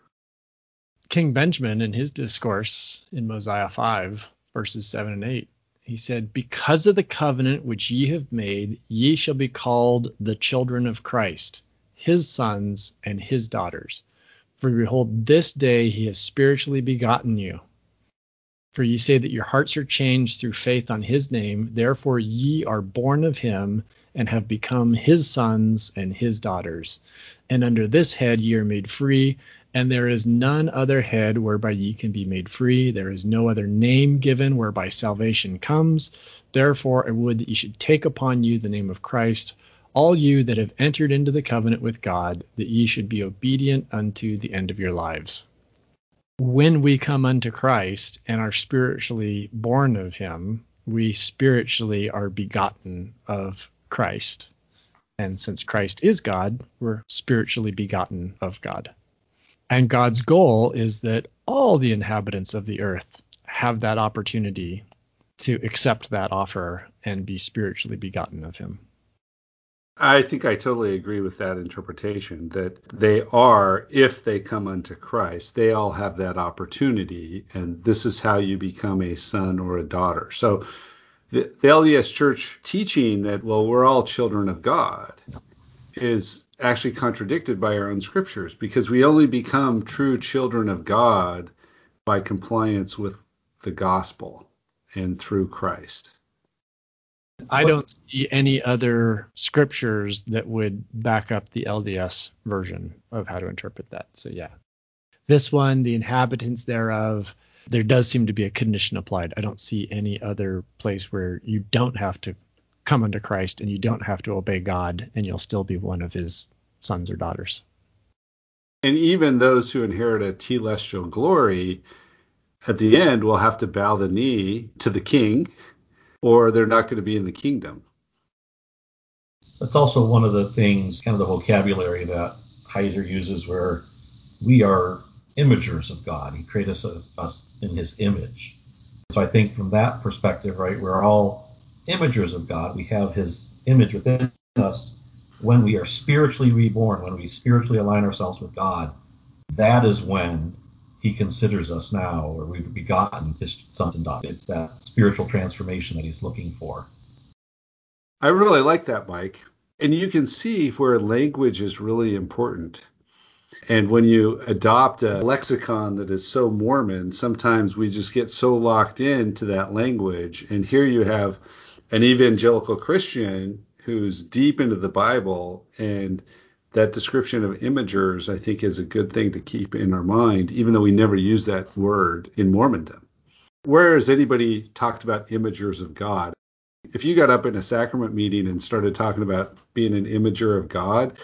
S1: King Benjamin, in his discourse in Mosiah five, verses seven and eight, he said, because of the covenant which ye have made, ye shall be called the children of Christ, his sons and his daughters. For behold, this day he has spiritually begotten you. For ye say that your hearts are changed through faith on his name. Therefore ye are born of him and have become his sons and his daughters. And under this head ye are made free, and there is none other head whereby ye can be made free. There is no other name given whereby salvation comes. Therefore I would that ye should take upon you the name of Christ, all you that have entered into the covenant with God, that ye should be obedient unto the end of your lives. When we come unto Christ and are spiritually born of him, we spiritually are begotten of Christ. And since Christ is God, we're spiritually begotten of God. And God's goal is that all the inhabitants of the earth have that opportunity to accept that offer and be spiritually begotten of him.
S2: I think I totally agree with that interpretation, that they are, if they come unto Christ, they all have that opportunity, and this is how you become a son or a daughter. So the, the L D S Church teaching that, well, we're all children of God is actually contradicted by our own scriptures, because we only become true children of God by compliance with the gospel and through Christ.
S1: I don't see any other scriptures that would back up the L D S version of how to interpret that. So yeah, this one, the inhabitants thereof, there does seem to be a condition applied. I don't see any other place where you don't have to come unto Christ and you don't have to obey God and you'll still be one of his sons or daughters.
S2: And even those who inherit a telestial glory at the end will have to bow the knee to the king, or they're not going to be in the kingdom.
S3: That's also one of the things, kind of the vocabulary that Heiser uses, where we are imagers of God. He created us, us in his image. So I think from that perspective, right, we're all imagers of God. We have his image within us. When we are spiritually reborn, when we spiritually align ourselves with God, that is when he considers us now, or we've begotten his sons and daughters. It's that spiritual transformation that he's looking for.
S2: I really like that, Mike. And you can see where language is really important. And when you adopt a lexicon that is so Mormon, sometimes we just get so locked into that language. And here you have an evangelical Christian who's deep into the Bible, and that description of imagers, I think, is a good thing to keep in our mind, even though we never use that word in Mormondom. Where has anybody talked about imagers of God? If you got up in a sacrament meeting and started talking about being an imager of God,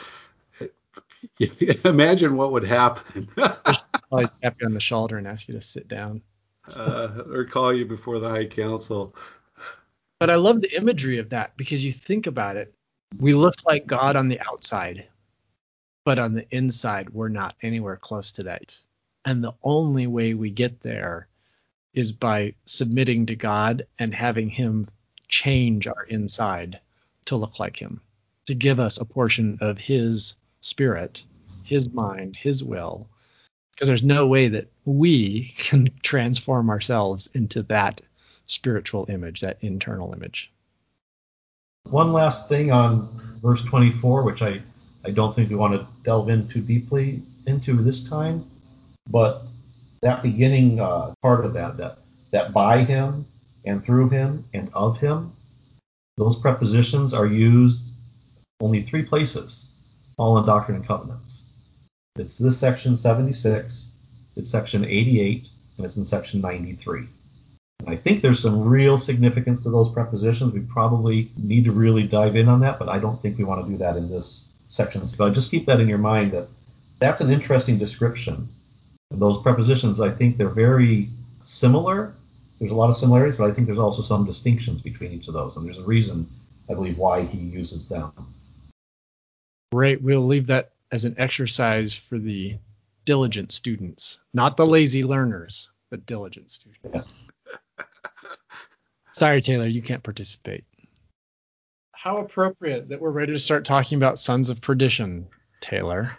S2: imagine what would happen.
S1: I'll tap you on the shoulder and ask you to sit down.
S2: uh, or call you before the High Council.
S1: But I love the imagery of that, because you think about it. We look like God on the outside, but on the inside, we're not anywhere close to that. And the only way we get there is by submitting to God and having him change our inside to look like him, to give us a portion of his spirit, his mind, his will, because there's no way that we can transform ourselves into that spiritual image, that internal image.
S3: One last thing on verse twenty-four, which I, I don't think we want to delve into deeply into this time, but that beginning uh, part of that, that, that by him and through him and of him, those prepositions are used only three places, all in Doctrine and Covenants. It's this section seventy-six, it's section eighty-eight, and it's in section ninety-three. And I think there's some real significance to those prepositions. We probably need to really dive in on that, but I don't think we want to do that in this section. So just keep that in your mind, that that's an interesting description. And those prepositions, I think they're very similar. There's a lot of similarities, but I think there's also some distinctions between each of those. And there's a reason, I believe, why he uses them.
S1: Great. We'll leave that as an exercise for the diligent students, not the lazy learners, but diligent students.
S3: Yes.
S1: Sorry, Taylor, you can't participate. How appropriate that we're ready to start talking about sons of perdition, Taylor.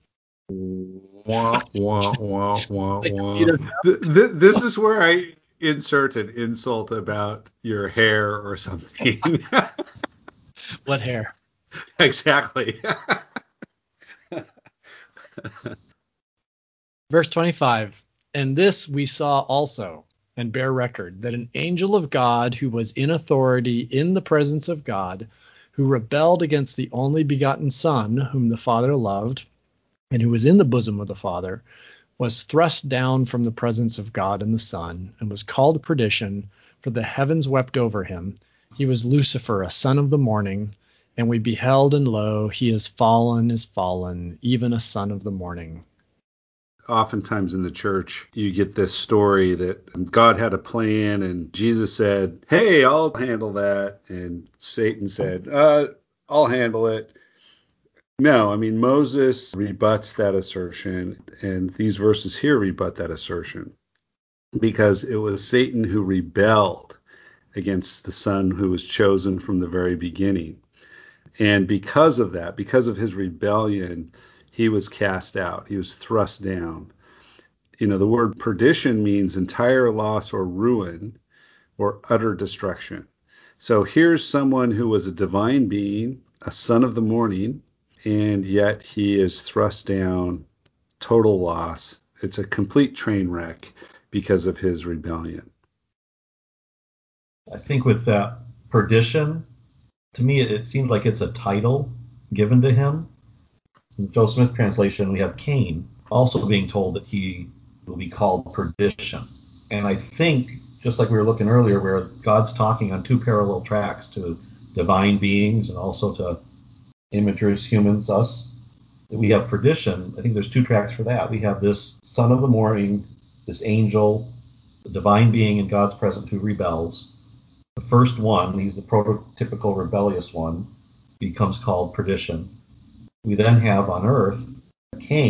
S2: Wah, wah, wah, wah, wah. Th- th- this is where I insert an insult about your hair or something.
S1: What hair?
S2: Exactly.
S1: Verse twenty-five, and this we saw also, and bear record, that an angel of God who was in authority in the presence of God, who rebelled against the only begotten Son, whom the Father loved, and who was in the bosom of the Father, was thrust down from the presence of God and the Son, and was called perdition, for the heavens wept over him. He was Lucifer, a son of the morning, and we beheld, and lo, he is fallen, is fallen, even a son of the morning.
S2: Oftentimes in the church, you get this story that God had a plan and Jesus said, hey, I'll handle that. And Satan said, uh, I'll handle it. No, I mean, Moses rebuts that assertion, and these verses here rebut that assertion, because it was Satan who rebelled against the Son who was chosen from the very beginning. And because of that, because of his rebellion, he was cast out. He was thrust down. You know, the word perdition means entire loss or ruin or utter destruction. So here's someone who was a divine being, a son of the morning, and yet he is thrust down, total loss. It's a complete train wreck because of his rebellion.
S3: I think with that perdition, to me, it, it seems like it's a title given to him. In Joe Smith translation, we have Cain also being told that he will be called perdition. And I think, just like we were looking earlier, where God's talking on two parallel tracks to divine beings and also to imagers, humans, us, that we have perdition. I think there's two tracks for that. We have this son of the morning, this angel, the divine being in God's presence who rebels. The first one, he's the prototypical rebellious one, becomes called perdition. We then have on earth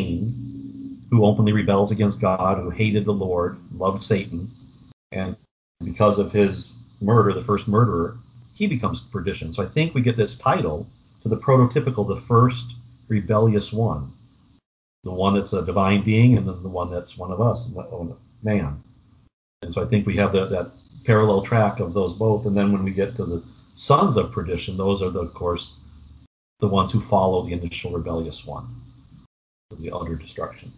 S3: Cain, who openly rebels against God, who hated the Lord, loved Satan, and because of his murder, the first murderer, he becomes perdition. So I think we get this title to the prototypical, the first rebellious one, the one that's a divine being, and then the one that's one of us, man. And so I think we have that, that parallel track of those both. And then when we get to the sons of perdition, those are, the, of course, the ones who follow the initial rebellious one, the utter destruction.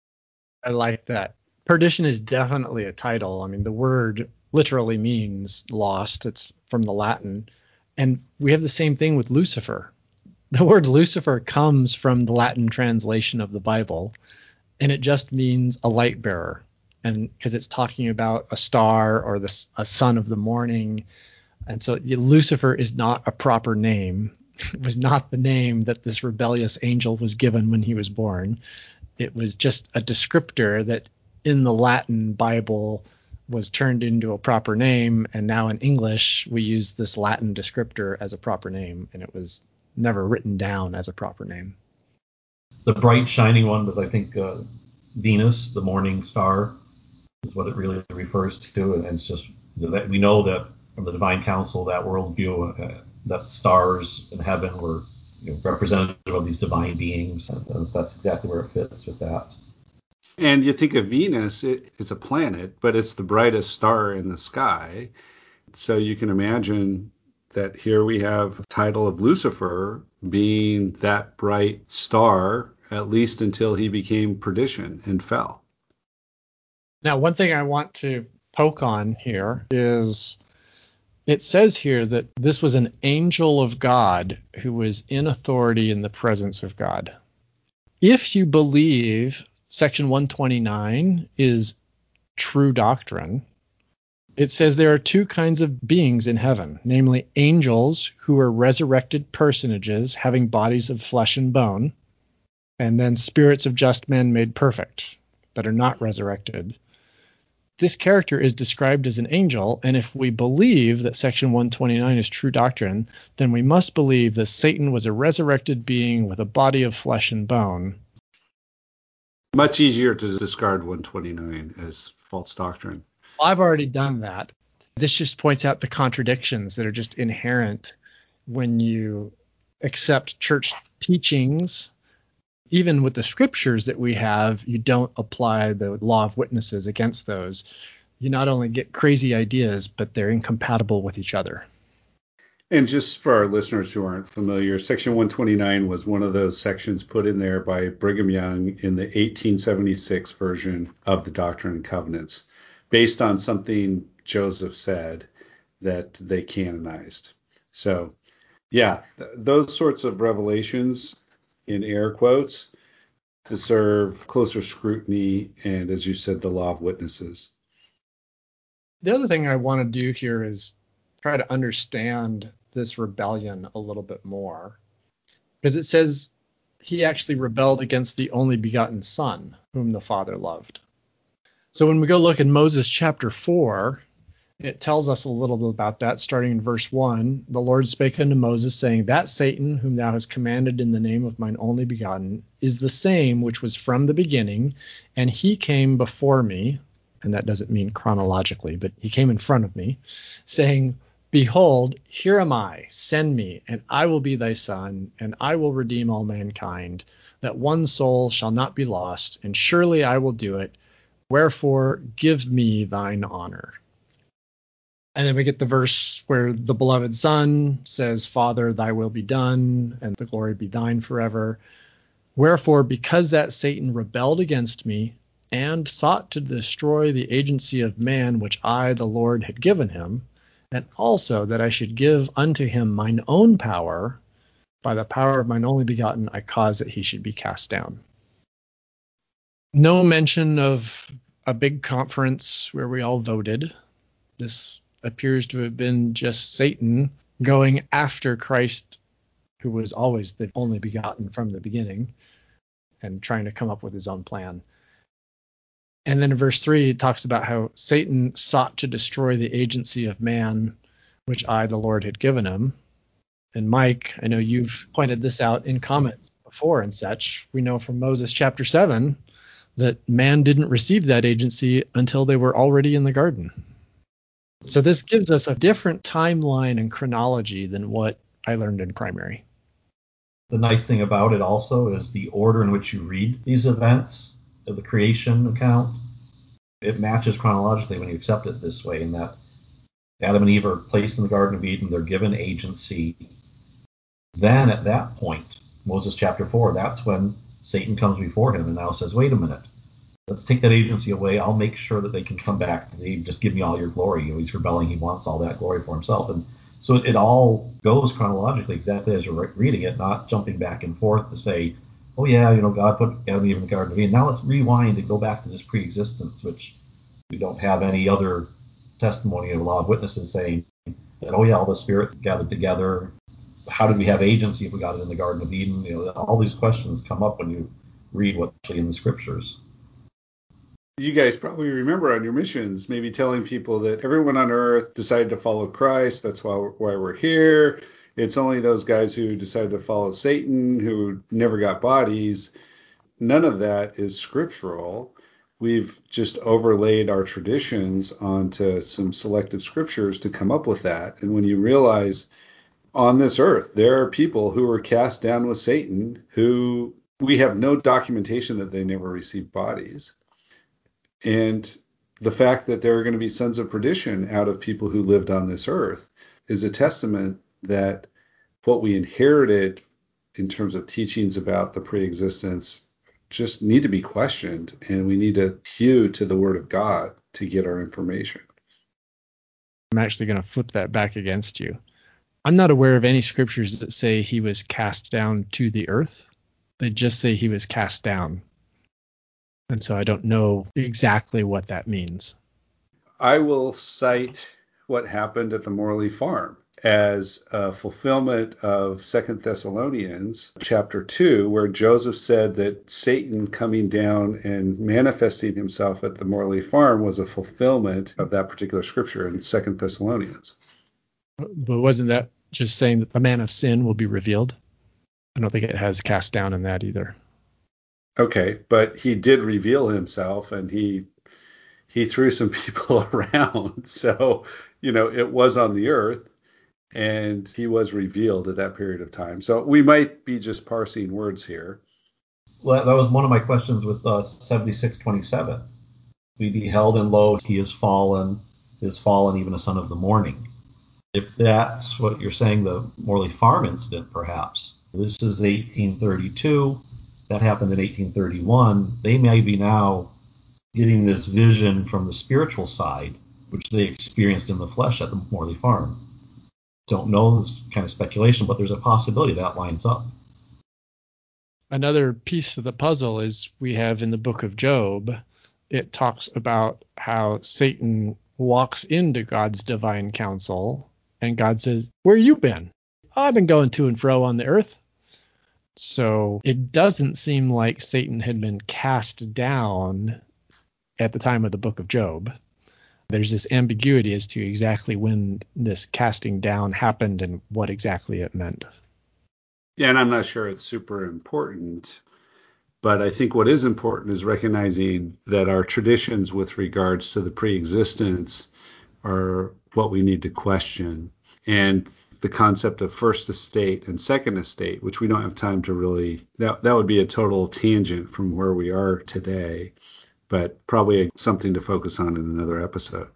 S1: I like that. Perdition is definitely a title. I mean, the word literally means lost. It's from the Latin. And we have the same thing with Lucifer. The word Lucifer comes from the Latin translation of the Bible, and it just means a light bearer. And because it's talking about a star or the, a son of the morning. And so Lucifer is not a proper name. It was not the name that this rebellious angel was given when he was born. It was just a descriptor that in the Latin Bible was turned into a proper name. And now in English, we use this Latin descriptor as a proper name. And it was never written down as a proper name.
S3: The bright shining one was, I think, uh, Venus, the morning star, is what it really refers to. And it's just that we know that from the divine council, that worldview, uh, that stars in heaven were, you know, representative of these divine beings. And, and so that's exactly where it fits with that.
S2: And you think of Venus, it, it's a planet, but it's the brightest star in the sky. So you can imagine that here we have the title of Lucifer being that bright star, at least until he became perdition and fell.
S1: Now, one thing I want to poke on here is it says here that this was an angel of God who was in authority in the presence of God. If you believe Section one twenty-nine is true doctrine, it says there are two kinds of beings in heaven, namely angels who are resurrected personages having bodies of flesh and bone, and then spirits of just men made perfect that are not resurrected. This character is described as an angel, and if we believe that Section one twenty-nine is true doctrine, then we must believe that Satan was a resurrected being with a body of flesh and bone.
S2: Much easier to discard one twenty-nine as false doctrine.
S1: Well, I've already done that. This just points out the contradictions that are just inherent when you accept church teachings. Even with the scriptures that we have, you don't apply the law of witnesses against those. You not only get crazy ideas, but they're incompatible with each other.
S2: And just for our listeners who aren't familiar, Section one twenty-nine was one of those sections put in there by Brigham Young in the eighteen seventy-six version of the Doctrine and Covenants, based on something Joseph said that they canonized. So, yeah, th- those sorts of revelations, in air quotes, deserve closer scrutiny and, as you said, the law of witnesses.
S1: The other thing I want to do here is try to understand this rebellion a little bit more, because it says he actually rebelled against the only begotten Son, whom the Father loved. So when we go look in Moses chapter four, it tells us a little bit about that, starting in verse one. The Lord spake unto Moses, saying, That Satan, whom thou hast commanded in the name of mine only begotten, is the same which was from the beginning, and he came before me, and that doesn't mean chronologically, but he came in front of me, saying, Behold, here am I, send me, and I will be thy son, and I will redeem all mankind, that one soul shall not be lost, and surely I will do it. Wherefore, give me thine honor. And then we get the verse where the beloved Son says, Father, thy will be done, and the glory be thine forever. Wherefore, because that Satan rebelled against me, and sought to destroy the agency of man which I, the Lord, had given him, and also that I should give unto him mine own power, by the power of mine only begotten, I caused that he should be cast down. No mention of a big conference where we all voted. This appears to have been just Satan going after Christ, who was always the only begotten from the beginning, and trying to come up with his own plan. And then in verse three, it talks about how Satan sought to destroy the agency of man, which I, the Lord, had given him. And Mike, I know you've pointed this out in comments before and such. We know from Moses chapter seven that man didn't receive that agency until they were already in the garden. So this gives us a different timeline and chronology than what I learned in primary.
S3: The nice thing about it also is the order in which you read these events of the creation account. It matches chronologically when you accept it this way, in that Adam and Eve are placed in the Garden of Eden. They're given agency. Then at that point, Moses chapter four, that's when Satan comes before him and now says, wait a minute, let's take that agency away. I'll make sure that they can come back to Eve. Just give me all your glory. You know, he's rebelling. He wants all that glory for himself. And so it, it all goes chronologically exactly as you're re- reading it, not jumping back and forth to say, oh yeah, you know, God put Adam and Eve in the Garden of Eden. Now let's rewind and go back to this pre-existence, which we don't have any other testimony of a lot of witnesses saying that, oh yeah, all the spirits gathered together. How did we have agency if we got it in the Garden of Eden? You know, all these questions come up when you read what's actually in the scriptures.
S2: You guys probably remember on your missions maybe telling people that everyone on earth decided to follow Christ. That's why, why we're here. It's only those guys who decided to follow Satan who never got bodies. None of that is scriptural. We've just overlaid our traditions onto some selected scriptures to come up with that. And when you realize on this earth, there are people who were cast down with Satan who we have no documentation that they never received bodies. And the fact that there are going to be sons of perdition out of people who lived on this earth is a testament that what we inherited in terms of teachings about the preexistence just need to be questioned, and we need to hew to the Word of God to get our information.
S1: I'm actually going to flip that back against you. I'm not aware of any scriptures that say he was cast down to the earth. They just say he was cast down. And so I don't know exactly what that means.
S2: I will cite what happened at the Morley farm as a fulfillment of Second Thessalonians chapter two, where Joseph said that Satan coming down and manifesting himself at the Morley farm was a fulfillment of that particular scripture in Second Thessalonians.
S1: But wasn't that just saying that the man of sin will be revealed? I don't think it has cast down in that either.
S2: Okay, but he did reveal himself, and he he threw some people around. So, you know, it was on the earth, and he was revealed at that period of time. So we might be just parsing words here.
S3: Well, that was one of my questions with uh, seventy-six twenty-seven. We beheld, and lo, he is fallen, is fallen, even a son of the morning. If that's what you're saying, the Morley Farm incident, perhaps. This is eighteen thirty-two. That happened in eighteen thirty-one. They may be now getting this vision from the spiritual side, which they experienced in the flesh at the Morley Farm. Don't know, this kind of speculation, but there's a possibility that lines up.
S1: Another piece of the puzzle is we have in the book of Job, it talks about how Satan walks into God's divine counsel, and God says, where you been? Oh, I've been going to and fro on the earth. So it doesn't seem like Satan had been cast down at the time of the book of Job. There's this ambiguity as to exactly when this casting down happened and what exactly it meant.
S2: Yeah, and I'm not sure it's super important, but I think what is important is recognizing that our traditions with regards to the pre-existence are what we need to question. And the concept of first estate and second estate, which we don't have time to really, that, that would be a total tangent from where we are today, but probably something to focus on in another episode.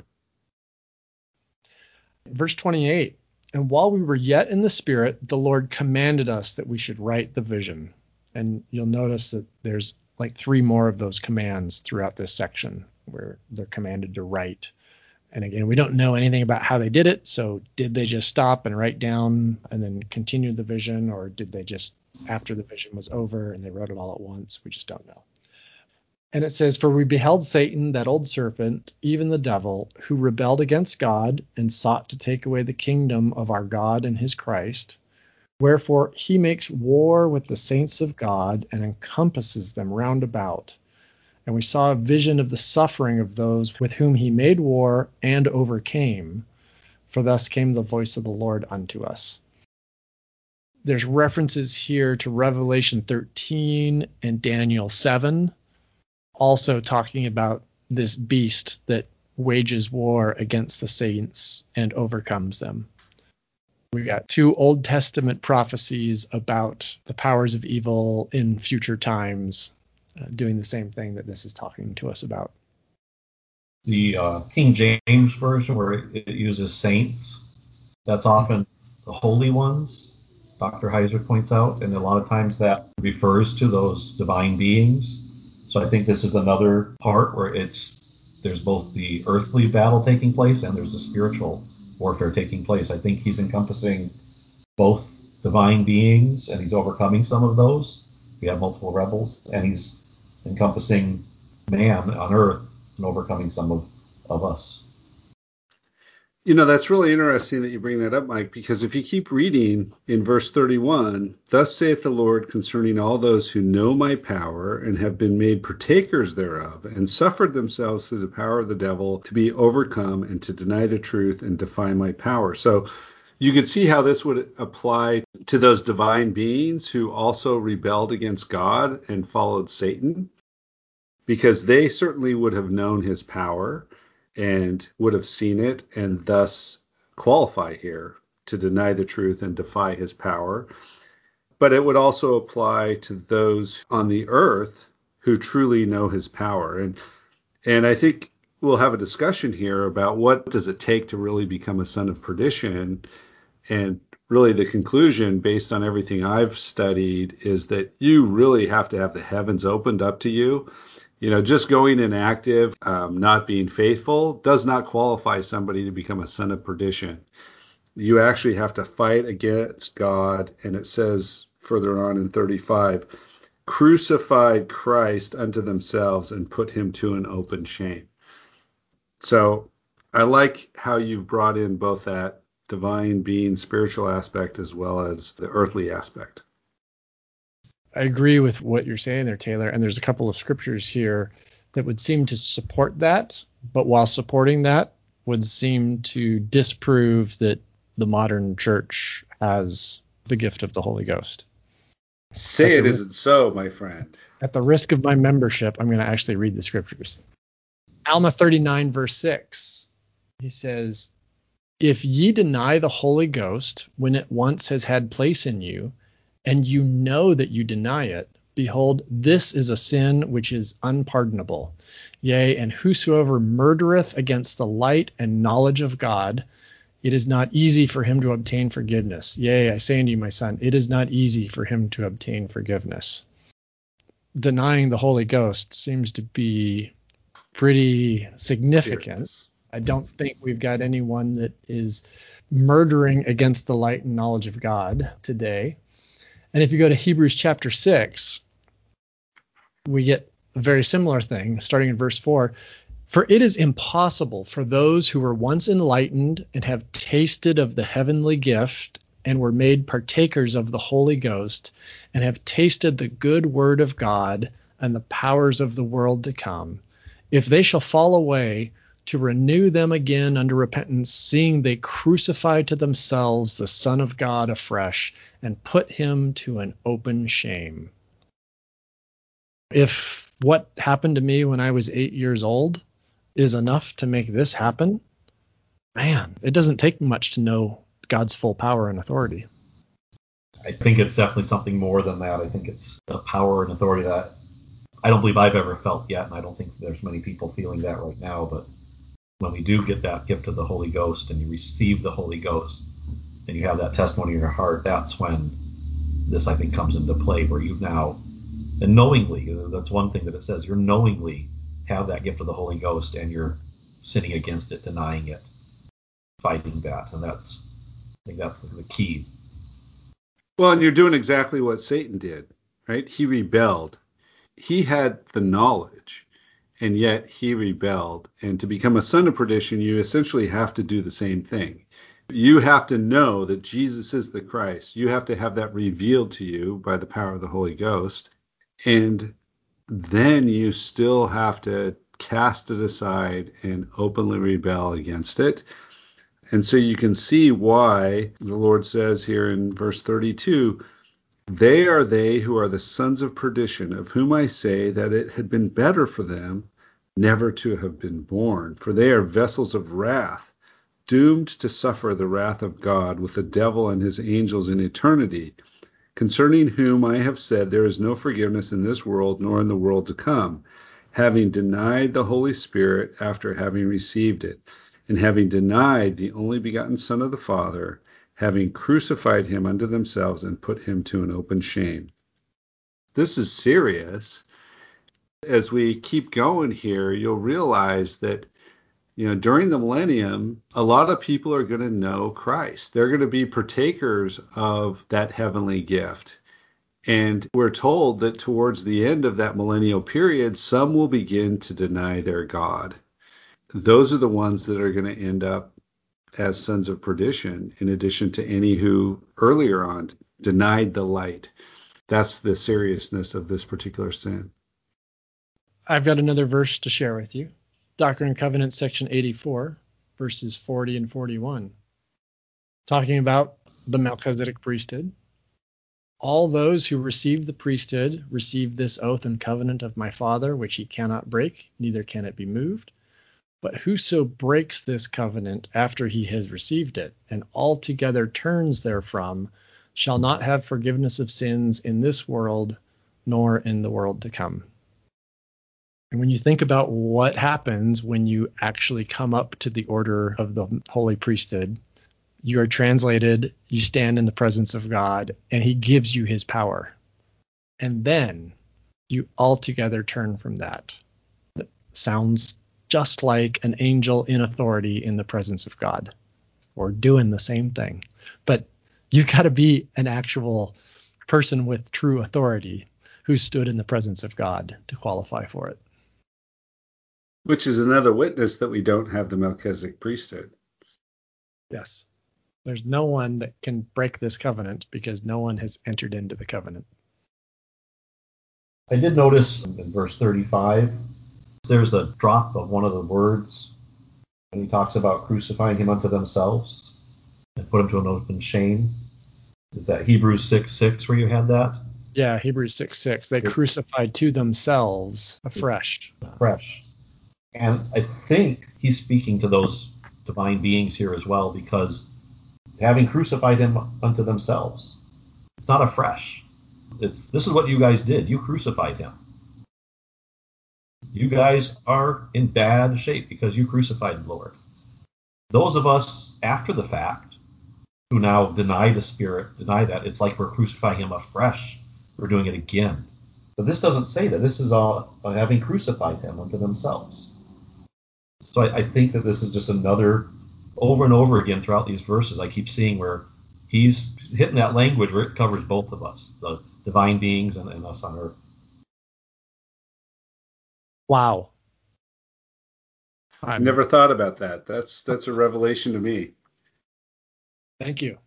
S1: Verse twenty-eight, and while we were yet in the Spirit, the Lord commanded us that we should write the vision. And you'll notice that there's like three more of those commands throughout this section where they're commanded to write. And again, we don't know anything about how they did it. So did they just stop and write down and then continue the vision? Or did they just, after the vision was over and they wrote it all at once? We just don't know. And it says, for we beheld Satan, that old serpent, even the devil, who rebelled against God and sought to take away the kingdom of our God and his Christ. Wherefore he makes war with the saints of God and encompasses them round about. And we saw a vision of the suffering of those with whom he made war and overcame. For thus came the voice of the Lord unto us. There's references here to Revelation thirteen and Daniel seven, also talking about this beast that wages war against the saints and overcomes them. We got two Old Testament prophecies about the powers of evil in future times, uh, doing the same thing that this is talking to us about.
S3: The uh, King James Version, where it, it uses saints, that's often the holy ones, Doctor Heiser points out, and a lot of times that refers to those divine beings. So I think this is another part where it's there's both the earthly battle taking place and there's the spiritual warfare taking place. I think he's encompassing both divine beings and he's overcoming some of those. We have multiple rebels, and he's encompassing man on earth and overcoming some of, of us.
S2: You know, that's really interesting that you bring that up, Mike, because if you keep reading in verse thirty-one, thus saith the Lord concerning all those who know my power and have been made partakers thereof and suffered themselves through the power of the devil to be overcome and to deny the truth and defy my power. So you could see how this would apply to those divine beings who also rebelled against God and followed Satan, because they certainly would have known his power and would have seen it and thus qualify here to deny the truth and defy his power. But it would also apply to those on the earth who truly know his power. And and I think we'll have a discussion here about what does it take to really become a son of perdition. And really the conclusion, based on everything I've studied, is that you really have to have the heavens opened up to you. You know, just going inactive, um, not being faithful, does not qualify somebody to become a son of perdition. You actually have to fight against God. And it says further on in thirty-five, crucified Christ unto themselves and put him to an open shame. So I like how you've brought in both that divine being, spiritual aspect, as well as the earthly aspect.
S1: I agree with what you're saying there, Taylor. And there's a couple of scriptures here that would seem to support that, but while supporting that, would seem to disprove that the modern church has the gift of the Holy Ghost.
S2: Say it isn't so, my friend.
S1: At the risk of my membership, I'm going to actually read the scriptures. Alma thirty-nine, verse six, he says, if ye deny the Holy Ghost when it once has had place in you, and you know that you deny it, behold, this is a sin which is unpardonable. Yea, and whosoever murdereth against the light and knowledge of God, it is not easy for him to obtain forgiveness. Yea, I say unto you, my son, it is not easy for him to obtain forgiveness. Denying the Holy Ghost seems to be pretty significant. Serious. I don't think we've got anyone that is murdering against the light and knowledge of God today. And if you go to Hebrews chapter six, we get a very similar thing, starting in verse four. For it is impossible for those who were once enlightened and have tasted of the heavenly gift and were made partakers of the Holy Ghost and have tasted the good word of God and the powers of the world to come, if they shall fall away, to renew them again unto repentance, seeing they crucify to themselves the Son of God afresh and put him to an open shame. If what happened to me when I was eight years old is enough to make this happen, man, it doesn't take much to know God's full power and authority.
S3: I think it's definitely something more than that. I think it's a power and authority that I don't believe I've ever felt yet, and I don't think there's many people feeling that right now. But when we do get that gift of the Holy Ghost and you receive the Holy Ghost and you have that testimony in your heart, that's when this, I think, comes into play, where you've now, and knowingly, that's one thing that it says, you're knowingly have that gift of the Holy Ghost and you're sinning against it, denying it, fighting that. And that's, I think that's the key.
S2: Well, and you're doing exactly what Satan did, right? He rebelled. He had the knowledge, and yet he rebelled. And to become a son of perdition, you essentially have to do the same thing. You have to know that Jesus is the Christ. You have to have that revealed to you by the power of the Holy Ghost. And then you still have to cast it aside and openly rebel against it. And so you can see why the Lord says here in verse thirty-two, they are they who are the sons of perdition, of whom I say that it had been better for them never to have been born, for they are vessels of wrath, doomed to suffer the wrath of God with the devil and his angels in eternity, concerning whom I have said there is no forgiveness in this world nor in the world to come, having denied the Holy Spirit after having received it, and having denied the only begotten Son of the Father, having crucified him unto themselves and put him to an open shame. This is serious. As we keep going here, you'll realize that, you know, during the millennium, a lot of people are going to know Christ. They're going to be partakers of that heavenly gift. And we're told that towards the end of that millennial period, some will begin to deny their God. Those are the ones that are going to end up as sons of perdition, in addition to any who earlier on denied the light. That's the seriousness of this particular sin.
S1: I've got another verse to share with you. Doctrine and Covenants, section eighty-four, verses forty and forty-one. Talking about the Melchizedek priesthood. All those who receive the priesthood receive this oath and covenant of my Father, which he cannot break, neither can it be moved. But whoso breaks this covenant after he has received it, and altogether turns therefrom, shall not have forgiveness of sins in this world, nor in the world to come. And when you think about what happens when you actually come up to the order of the holy priesthood, you are translated, you stand in the presence of God, and he gives you his power. And then you altogether turn from that. It sounds just like an angel in authority in the presence of God, or doing the same thing. But you got to be an actual person with true authority who stood in the presence of God to qualify for it.
S2: Which is another witness that we don't have the Melchizedek priesthood.
S1: Yes. There's no one that can break this covenant because no one has entered into the covenant.
S3: I did notice in verse thirty-five, there's a drop of one of the words when he talks about crucifying him unto themselves and put him to an open shame. Is that Hebrews six six where you had that?
S1: Yeah, Hebrews six six. They crucified to themselves afresh.
S3: Afresh. And I think he's speaking to those divine beings here as well, because having crucified him unto themselves, it's not afresh. It's this is what you guys did. You crucified him. You guys are in bad shape because you crucified the Lord. Those of us after the fact who now deny the Spirit, deny that, it's like we're crucifying him afresh. We're doing it again. But this doesn't say that. This is all having crucified him unto themselves. So I, I think that this is just another, over and over again throughout these verses, I keep seeing where he's hitting that language where it covers both of us, the divine beings and, and us on earth.
S1: Wow.
S2: I never thought about that. That's that's a revelation to me.
S1: Thank you.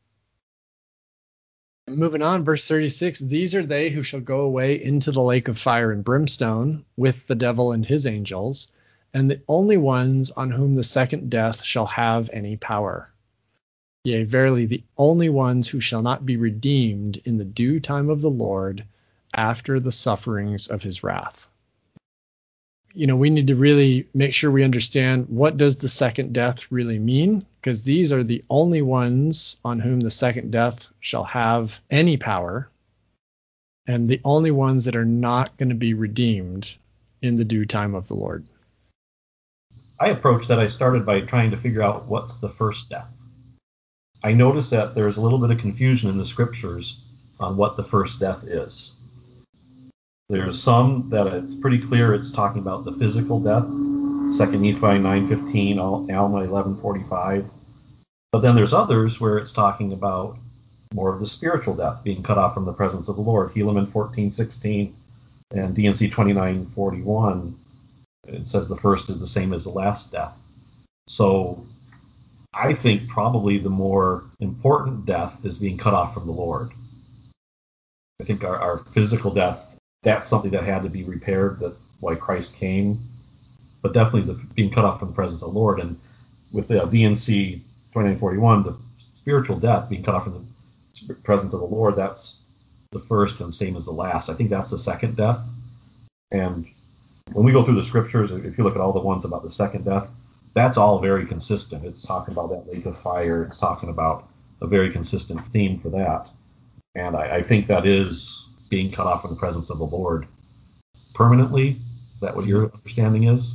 S1: Moving on, verse thirty-six, these are they who shall go away into the lake of fire and brimstone with the devil and his angels, and the only ones on whom the second death shall have any power. Yea, verily, the only ones who shall not be redeemed in the due time of the Lord after the sufferings of his wrath. You know, we need to really make sure we understand, what does the second death really mean? Because these are the only ones on whom the second death shall have any power, and the only ones that are not going to be redeemed in the due time of the Lord.
S3: I approached that. I started by trying to figure out what's the first death. I noticed that there's a little bit of confusion in the scriptures on what the first death is. There's some that it's pretty clear it's talking about the physical death, Second Nephi nine fifteen, Alma eleven forty-five. But then there's others where it's talking about more of the spiritual death, being cut off from the presence of the Lord. Helaman fourteen sixteen and D and C twenty-nine forty-one, it says the first is the same as the last death. So I think probably the more important death is being cut off from the Lord. I think our, our physical death, that's something that had to be repaired. That's why Christ came. But definitely the being cut off from the presence of the Lord. And with the D and C twenty-nine forty-one, the spiritual death, being cut off from the presence of the Lord, that's the first and same as the last. I think that's the second death. And When we go through the scriptures, if you look at all the ones about the second death, that's all very consistent. It's talking about that lake of fire. It's talking about a very consistent theme for that. And I, I think that is being cut off from the presence of the Lord permanently. Is that what your understanding is?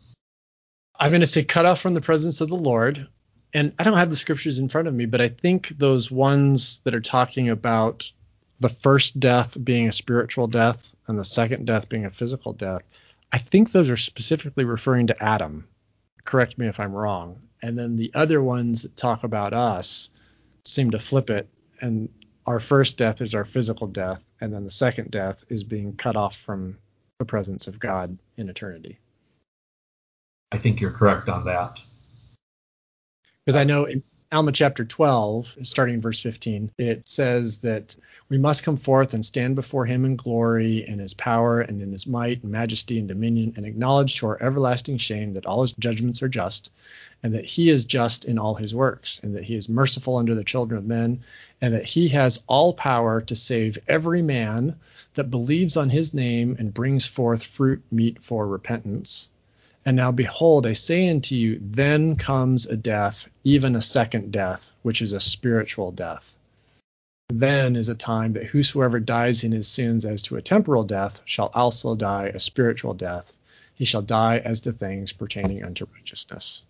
S1: I'm going to say cut off from the presence of the Lord. And I don't have the scriptures in front of me, but I think those ones that are talking about the first death being a spiritual death and the second death being a physical death, I think those are specifically referring to Adam. Correct me if I'm wrong. And then the other ones that talk about us seem to flip it. And our first death is our physical death. And then the second death is being cut off from the presence of God in eternity.
S3: I think you're correct on that.
S1: Because I know in Alma chapter twelve, starting in verse fifteen, it says that we must come forth and stand before him in glory and his power and in his might and majesty and dominion, and acknowledge to our everlasting shame that all his judgments are just, and that he is just in all his works, and that he is merciful unto the children of men, and that he has all power to save every man that believes on his name and brings forth fruit meet for repentance. And now behold, I say unto you, then comes a death, even a second death, which is a spiritual death. Then is a time that whosoever dies in his sins as to a temporal death shall also die a spiritual death. He shall die as to things pertaining unto righteousness.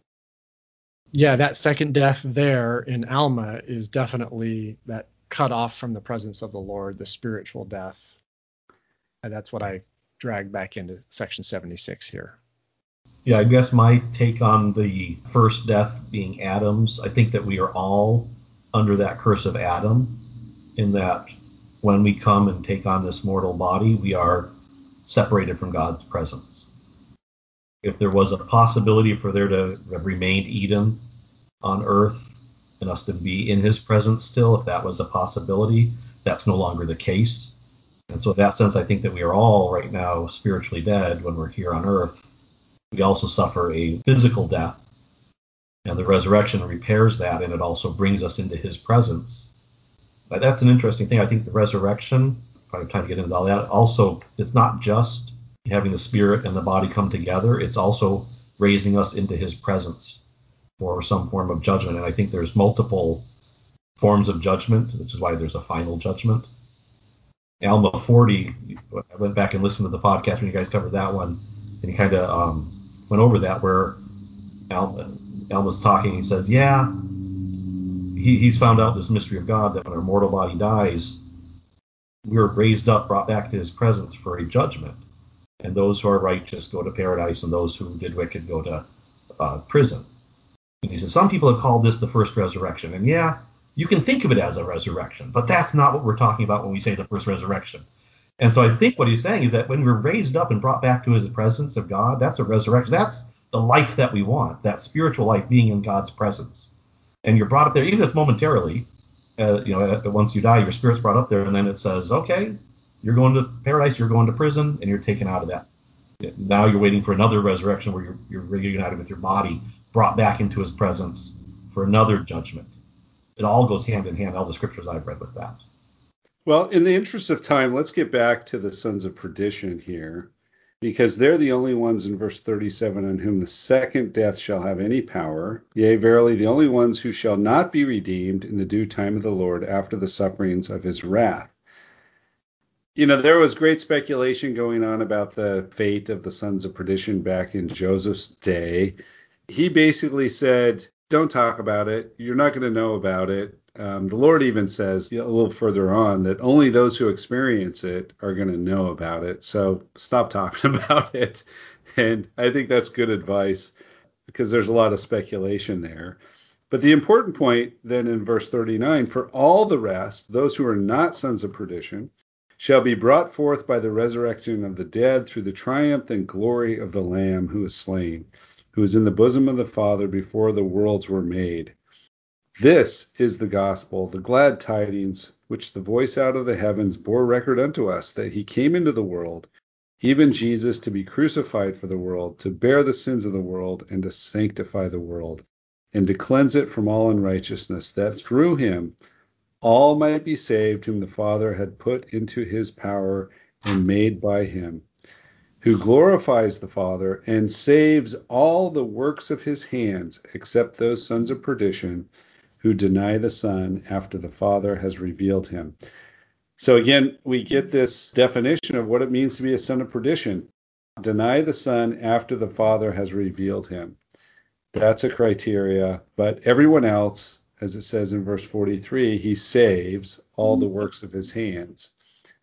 S1: Yeah, that second death there in Alma is definitely that cut off from the presence of the Lord, the spiritual death. And that's what I dragged back into section seventy-six here.
S3: Yeah, I guess my take on the first death being Adam's, I think that we are all under that curse of Adam, in that when we come and take on this mortal body, we are separated from God's presence. If there was a possibility for there to have remained Eden on earth and us to be in his presence still, if that was a possibility, that's no longer the case. And so in that sense, I think that we are all right now spiritually dead when we're here on earth. We also suffer a physical death, and the resurrection repairs that, and it also brings us into his presence. But that's an interesting thing. I think the resurrection, if I have time to get into all that, also, it's not just having the spirit and the body come together, it's also raising us into his presence for some form of judgment. And I think there's multiple forms of judgment, which is why there's a final judgment. Alma forty, I went back and listened to the podcast when you guys covered that one, and he kind of um, went over that, where Alma, Alma's talking, he says, yeah, he, he's found out this mystery of God, that when our mortal body dies, we are raised up, brought back to his presence for a judgment. And those who are righteous go to paradise, and those who did wicked go to uh, prison. And he says, some people have called this the first resurrection. And yeah, you can think of it as a resurrection, but that's not what we're talking about when we say the first resurrection. And so I think what he's saying is that when we're raised up and brought back to his presence of God, that's a resurrection. That's the life that we want, that spiritual life, being in God's presence. And you're brought up there, even just momentarily. Uh, you know, once you die, your spirit's brought up there, and then it says, okay, you're going to paradise, you're going to prison, and you're taken out of that. Now you're waiting for another resurrection where you're, you're reunited with your body, brought back into his presence for another judgment. It all goes hand in hand, all the scriptures I've read with that.
S2: Well, in the interest of time, let's get back to the sons of perdition here, because they're the only ones in verse thirty-seven on whom the second death shall have any power. Yea, verily, the only ones who shall not be redeemed in the due time of the Lord after the sufferings of his wrath. You know, there was great speculation going on about the fate of the sons of perdition back in Joseph's day. He basically said, don't talk about it. You're not going to know about it. Um, the Lord even says a little further on that only those who experience it are going to know about it. So stop talking about it. And I think that's good advice, because there's a lot of speculation there. But the important point then in verse thirty-nine, for all the rest, those who are not sons of perdition, shall be brought forth by the resurrection of the dead through the triumph and glory of the Lamb who is slain, who is in the bosom of the Father before the worlds were made. This is the gospel, the glad tidings, which the voice out of the heavens bore record unto us, that he came into the world, even Jesus, to be crucified for the world, to bear the sins of the world, and to sanctify the world, and to cleanse it from all unrighteousness, that through him all might be saved, whom the Father had put into his power and made by him. who glorifies the Father and saves all the works of his hands, except those sons of perdition who deny the Son after the Father has revealed him. So again, we get this definition of what it means to be a son of perdition. Deny the Son after the Father has revealed him. That's a criteria. But everyone else, as it says in verse forty-three, he saves all the works of his hands.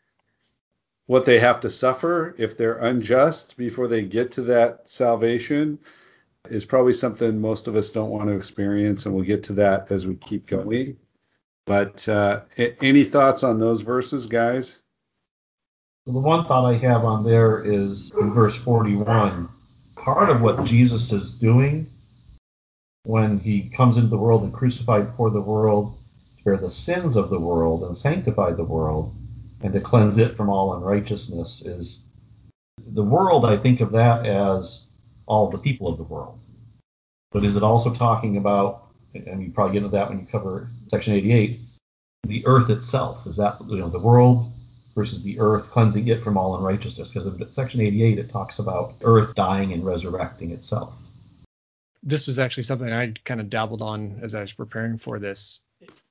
S2: What they have to suffer if they're unjust before they get to that salvation is probably something most of us don't want to experience, and we'll get to that as we keep going. But uh, any thoughts on those verses, guys?
S3: The one thought I have on there is in verse forty-one. Part of what Jesus is doing when he comes into the world and crucified for the world to bear the sins of the world and sanctify the world and to cleanse it from all unrighteousness is the world. I think of that as all the people of the world. But is it also talking about, and you probably get into that when you cover section eighty-eight, the earth itself? Is that, you know, the world versus the earth, cleansing it from all unrighteousness? Because in section eighty-eight, it talks about earth dying and resurrecting itself.
S1: This was actually something I kind of dabbled on as I was preparing for this.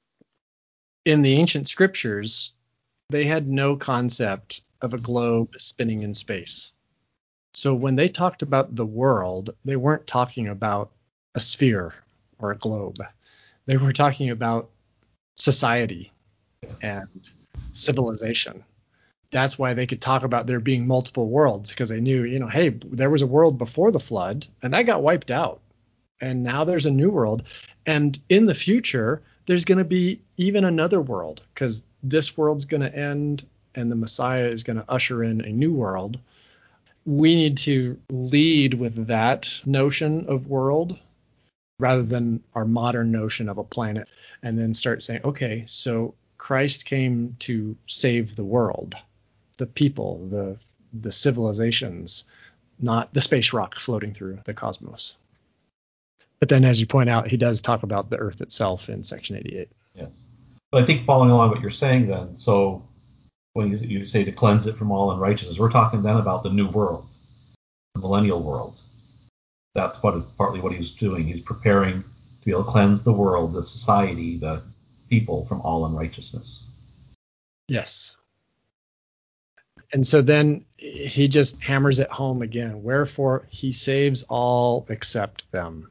S1: In the ancient scriptures, they had no concept of a globe spinning in space. So when they talked about the world, they weren't talking about a sphere or a globe. They were talking about society and civilization. That's why they could talk about there being multiple worlds, because they knew, you know, hey, there was a world before the flood and that got wiped out. And now there's a new world. And in the future, there's going to be even another world, because this world's going to end and the Messiah is going to usher in a new world. We need to lead with that notion of world rather than our modern notion of a planet, and then start saying, okay, so Christ came to save the world, the people, the the civilizations, not the space rock floating through the cosmos. But then, as you point out, he does talk about the earth itself in section eighty-eight.
S3: Yeah. But I think following along what you're saying then, so when you, you say to cleanse it from all unrighteousness, we're talking then about the new world, the millennial world. That's what partly what he was doing. He's preparing to be able to cleanse the world, the society, the people from all unrighteousness.
S1: Yes. And so then he just hammers it home again. Wherefore he saves all except them.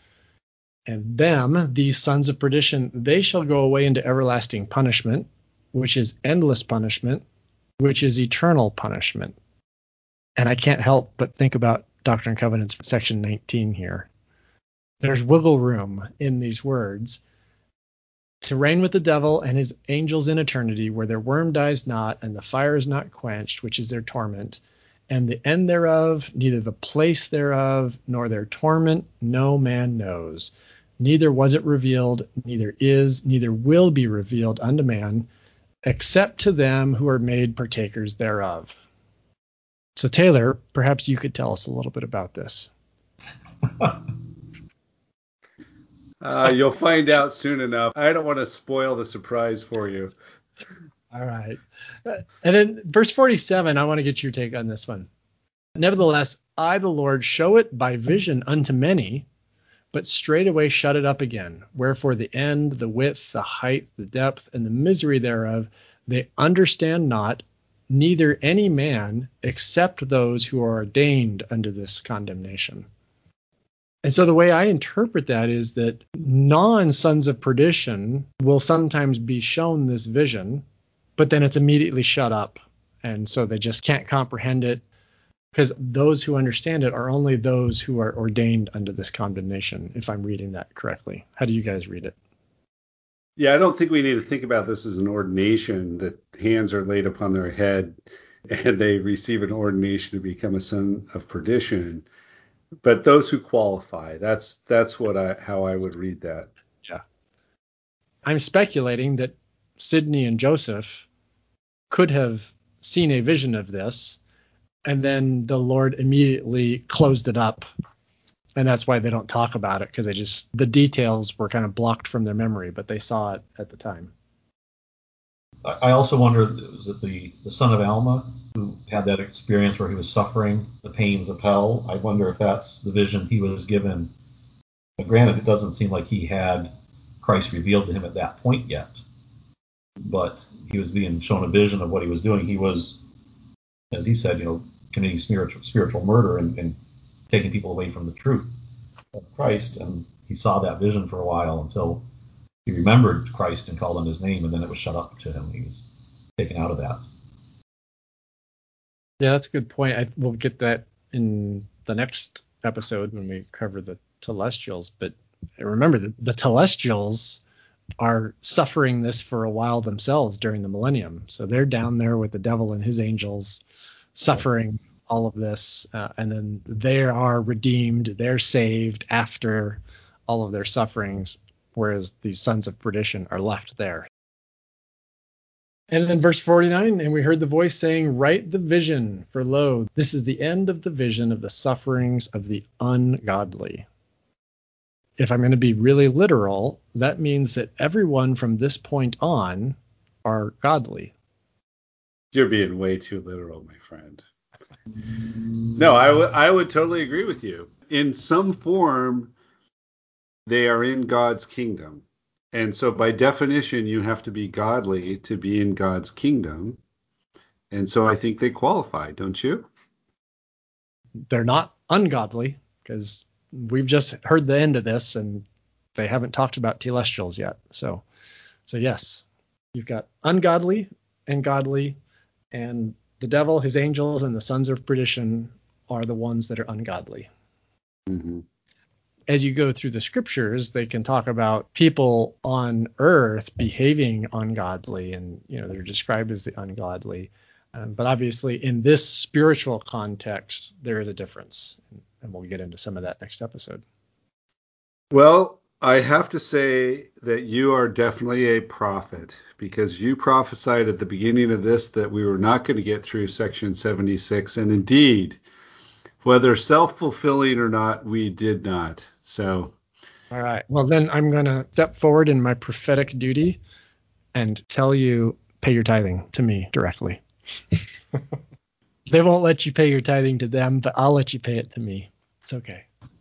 S1: And them, these sons of perdition, they shall go away into everlasting punishment, which is endless punishment, which is eternal punishment. And I can't help but think about Doctrine and Covenants section nineteen here. There's wiggle room in these words. To reign with the devil and his angels in eternity, where their worm dies not, and the fire is not quenched, which is their torment, and the end thereof, neither the place thereof, nor their torment, no man knows. Neither was it revealed, neither is, neither will be revealed unto man, except to them who are made partakers thereof. So, Taylor, perhaps you could tell us a little bit about this.
S2: Uh, you'll find out soon enough. I don't want to spoil the surprise for you.
S1: All right. And then verse forty-seven, I want to get your take on this one. Nevertheless, I, the Lord, show it by vision unto many, but straightway shut it up again. Wherefore the end, the width, the height, the depth, and the misery thereof, they understand not, neither any man, except those who are ordained unto this condemnation. And so the way I interpret that is that non-sons of perdition will sometimes be shown this vision, but then it's immediately shut up. And so they just can't comprehend it, because those who understand it are only those who are ordained unto this condemnation, if I'm reading that correctly. How do you guys read it?
S2: Yeah, I don't think we need to think about this as an ordination, that hands are laid upon their head and they receive an ordination to become a son of perdition. But those who qualify, that's that's what I how I would read that.
S1: Yeah. I'm speculating that Sidney and Joseph could have seen a vision of this, and then the Lord immediately closed it up. And that's why they don't talk about it, because they just, the details were kind of blocked from their memory, but they saw it at the time.
S3: I also wonder, is it the, the son of Alma who had that experience where he was suffering the pains of hell. I wonder if that's the vision he was given. But granted, it doesn't seem like he had Christ revealed to him at that point yet. But he was being shown a vision of what he was doing. He was, as he said, you know, committing spiritual, spiritual murder and, and taking people away from the truth of Christ. And he saw that vision for a while until he remembered Christ and called on his name, and then it was shut up to him. He was taken out of that.
S1: Yeah, that's a good point. I, we'll get that in the next episode when we cover the Telestials. But remember, the, the Telestials are suffering this for a while themselves during the millennium. So they're down there with the devil and his angels suffering all of this. Uh, and then they are redeemed. They're saved after all of their sufferings, whereas these sons of perdition are left there. And then verse forty-nine, and we heard the voice saying, write the vision, for lo, this is the end of the vision of the sufferings of the ungodly. If I'm going to be really literal, that means that everyone from this point on are godly.
S2: You're being way too literal, my friend. No, I, w- I would totally agree with you. In some form, they are in God's kingdom. And so by definition, you have to be godly to be in God's kingdom. And so I think they qualify, don't you?
S1: They're not ungodly, because we've just heard the end of this and they haven't talked about Telestials yet. So, so yes, you've got ungodly and godly, and the devil, his angels, and the sons of perdition are the ones that are ungodly.
S2: Mm-hmm.
S1: As you go through the scriptures, they can talk about people on earth behaving ungodly, and you know they're described as the ungodly. Um, but obviously, in this spiritual context, there is a difference, and we'll get into some of that next episode.
S2: Well, I have to say that you are definitely a prophet, because you prophesied at the beginning of this that we were not going to get through section seventy-six, and indeed, whether self-fulfilling or not, we did not. So,
S1: all right. Well, then I'm going to step forward in my prophetic duty and tell you, pay your tithing to me directly. They won't let you pay your tithing to them, but I'll let you pay it to me. It's okay.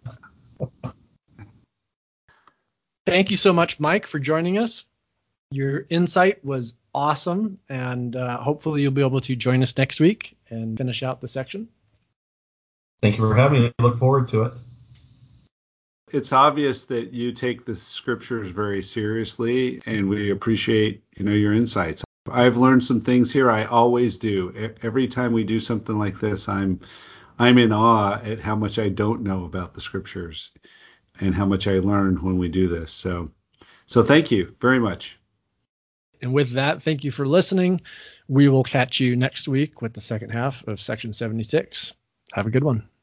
S1: Thank you so much, Mike, for joining us. Your insight was awesome, and uh, hopefully you'll be able to join us next week and finish out the section.
S3: Thank you for having me. I look forward to it.
S2: It's obvious that you take the scriptures very seriously, and we appreciate, you know, your insights. I've learned some things here. I always do. Every time we do something like this, I'm I'm in awe at how much I don't know about the scriptures and how much I learn when we do this. So, so thank you very much.
S1: And with that, thank you for listening. We will catch you next week with the second half of section seventy-six. Have a good one.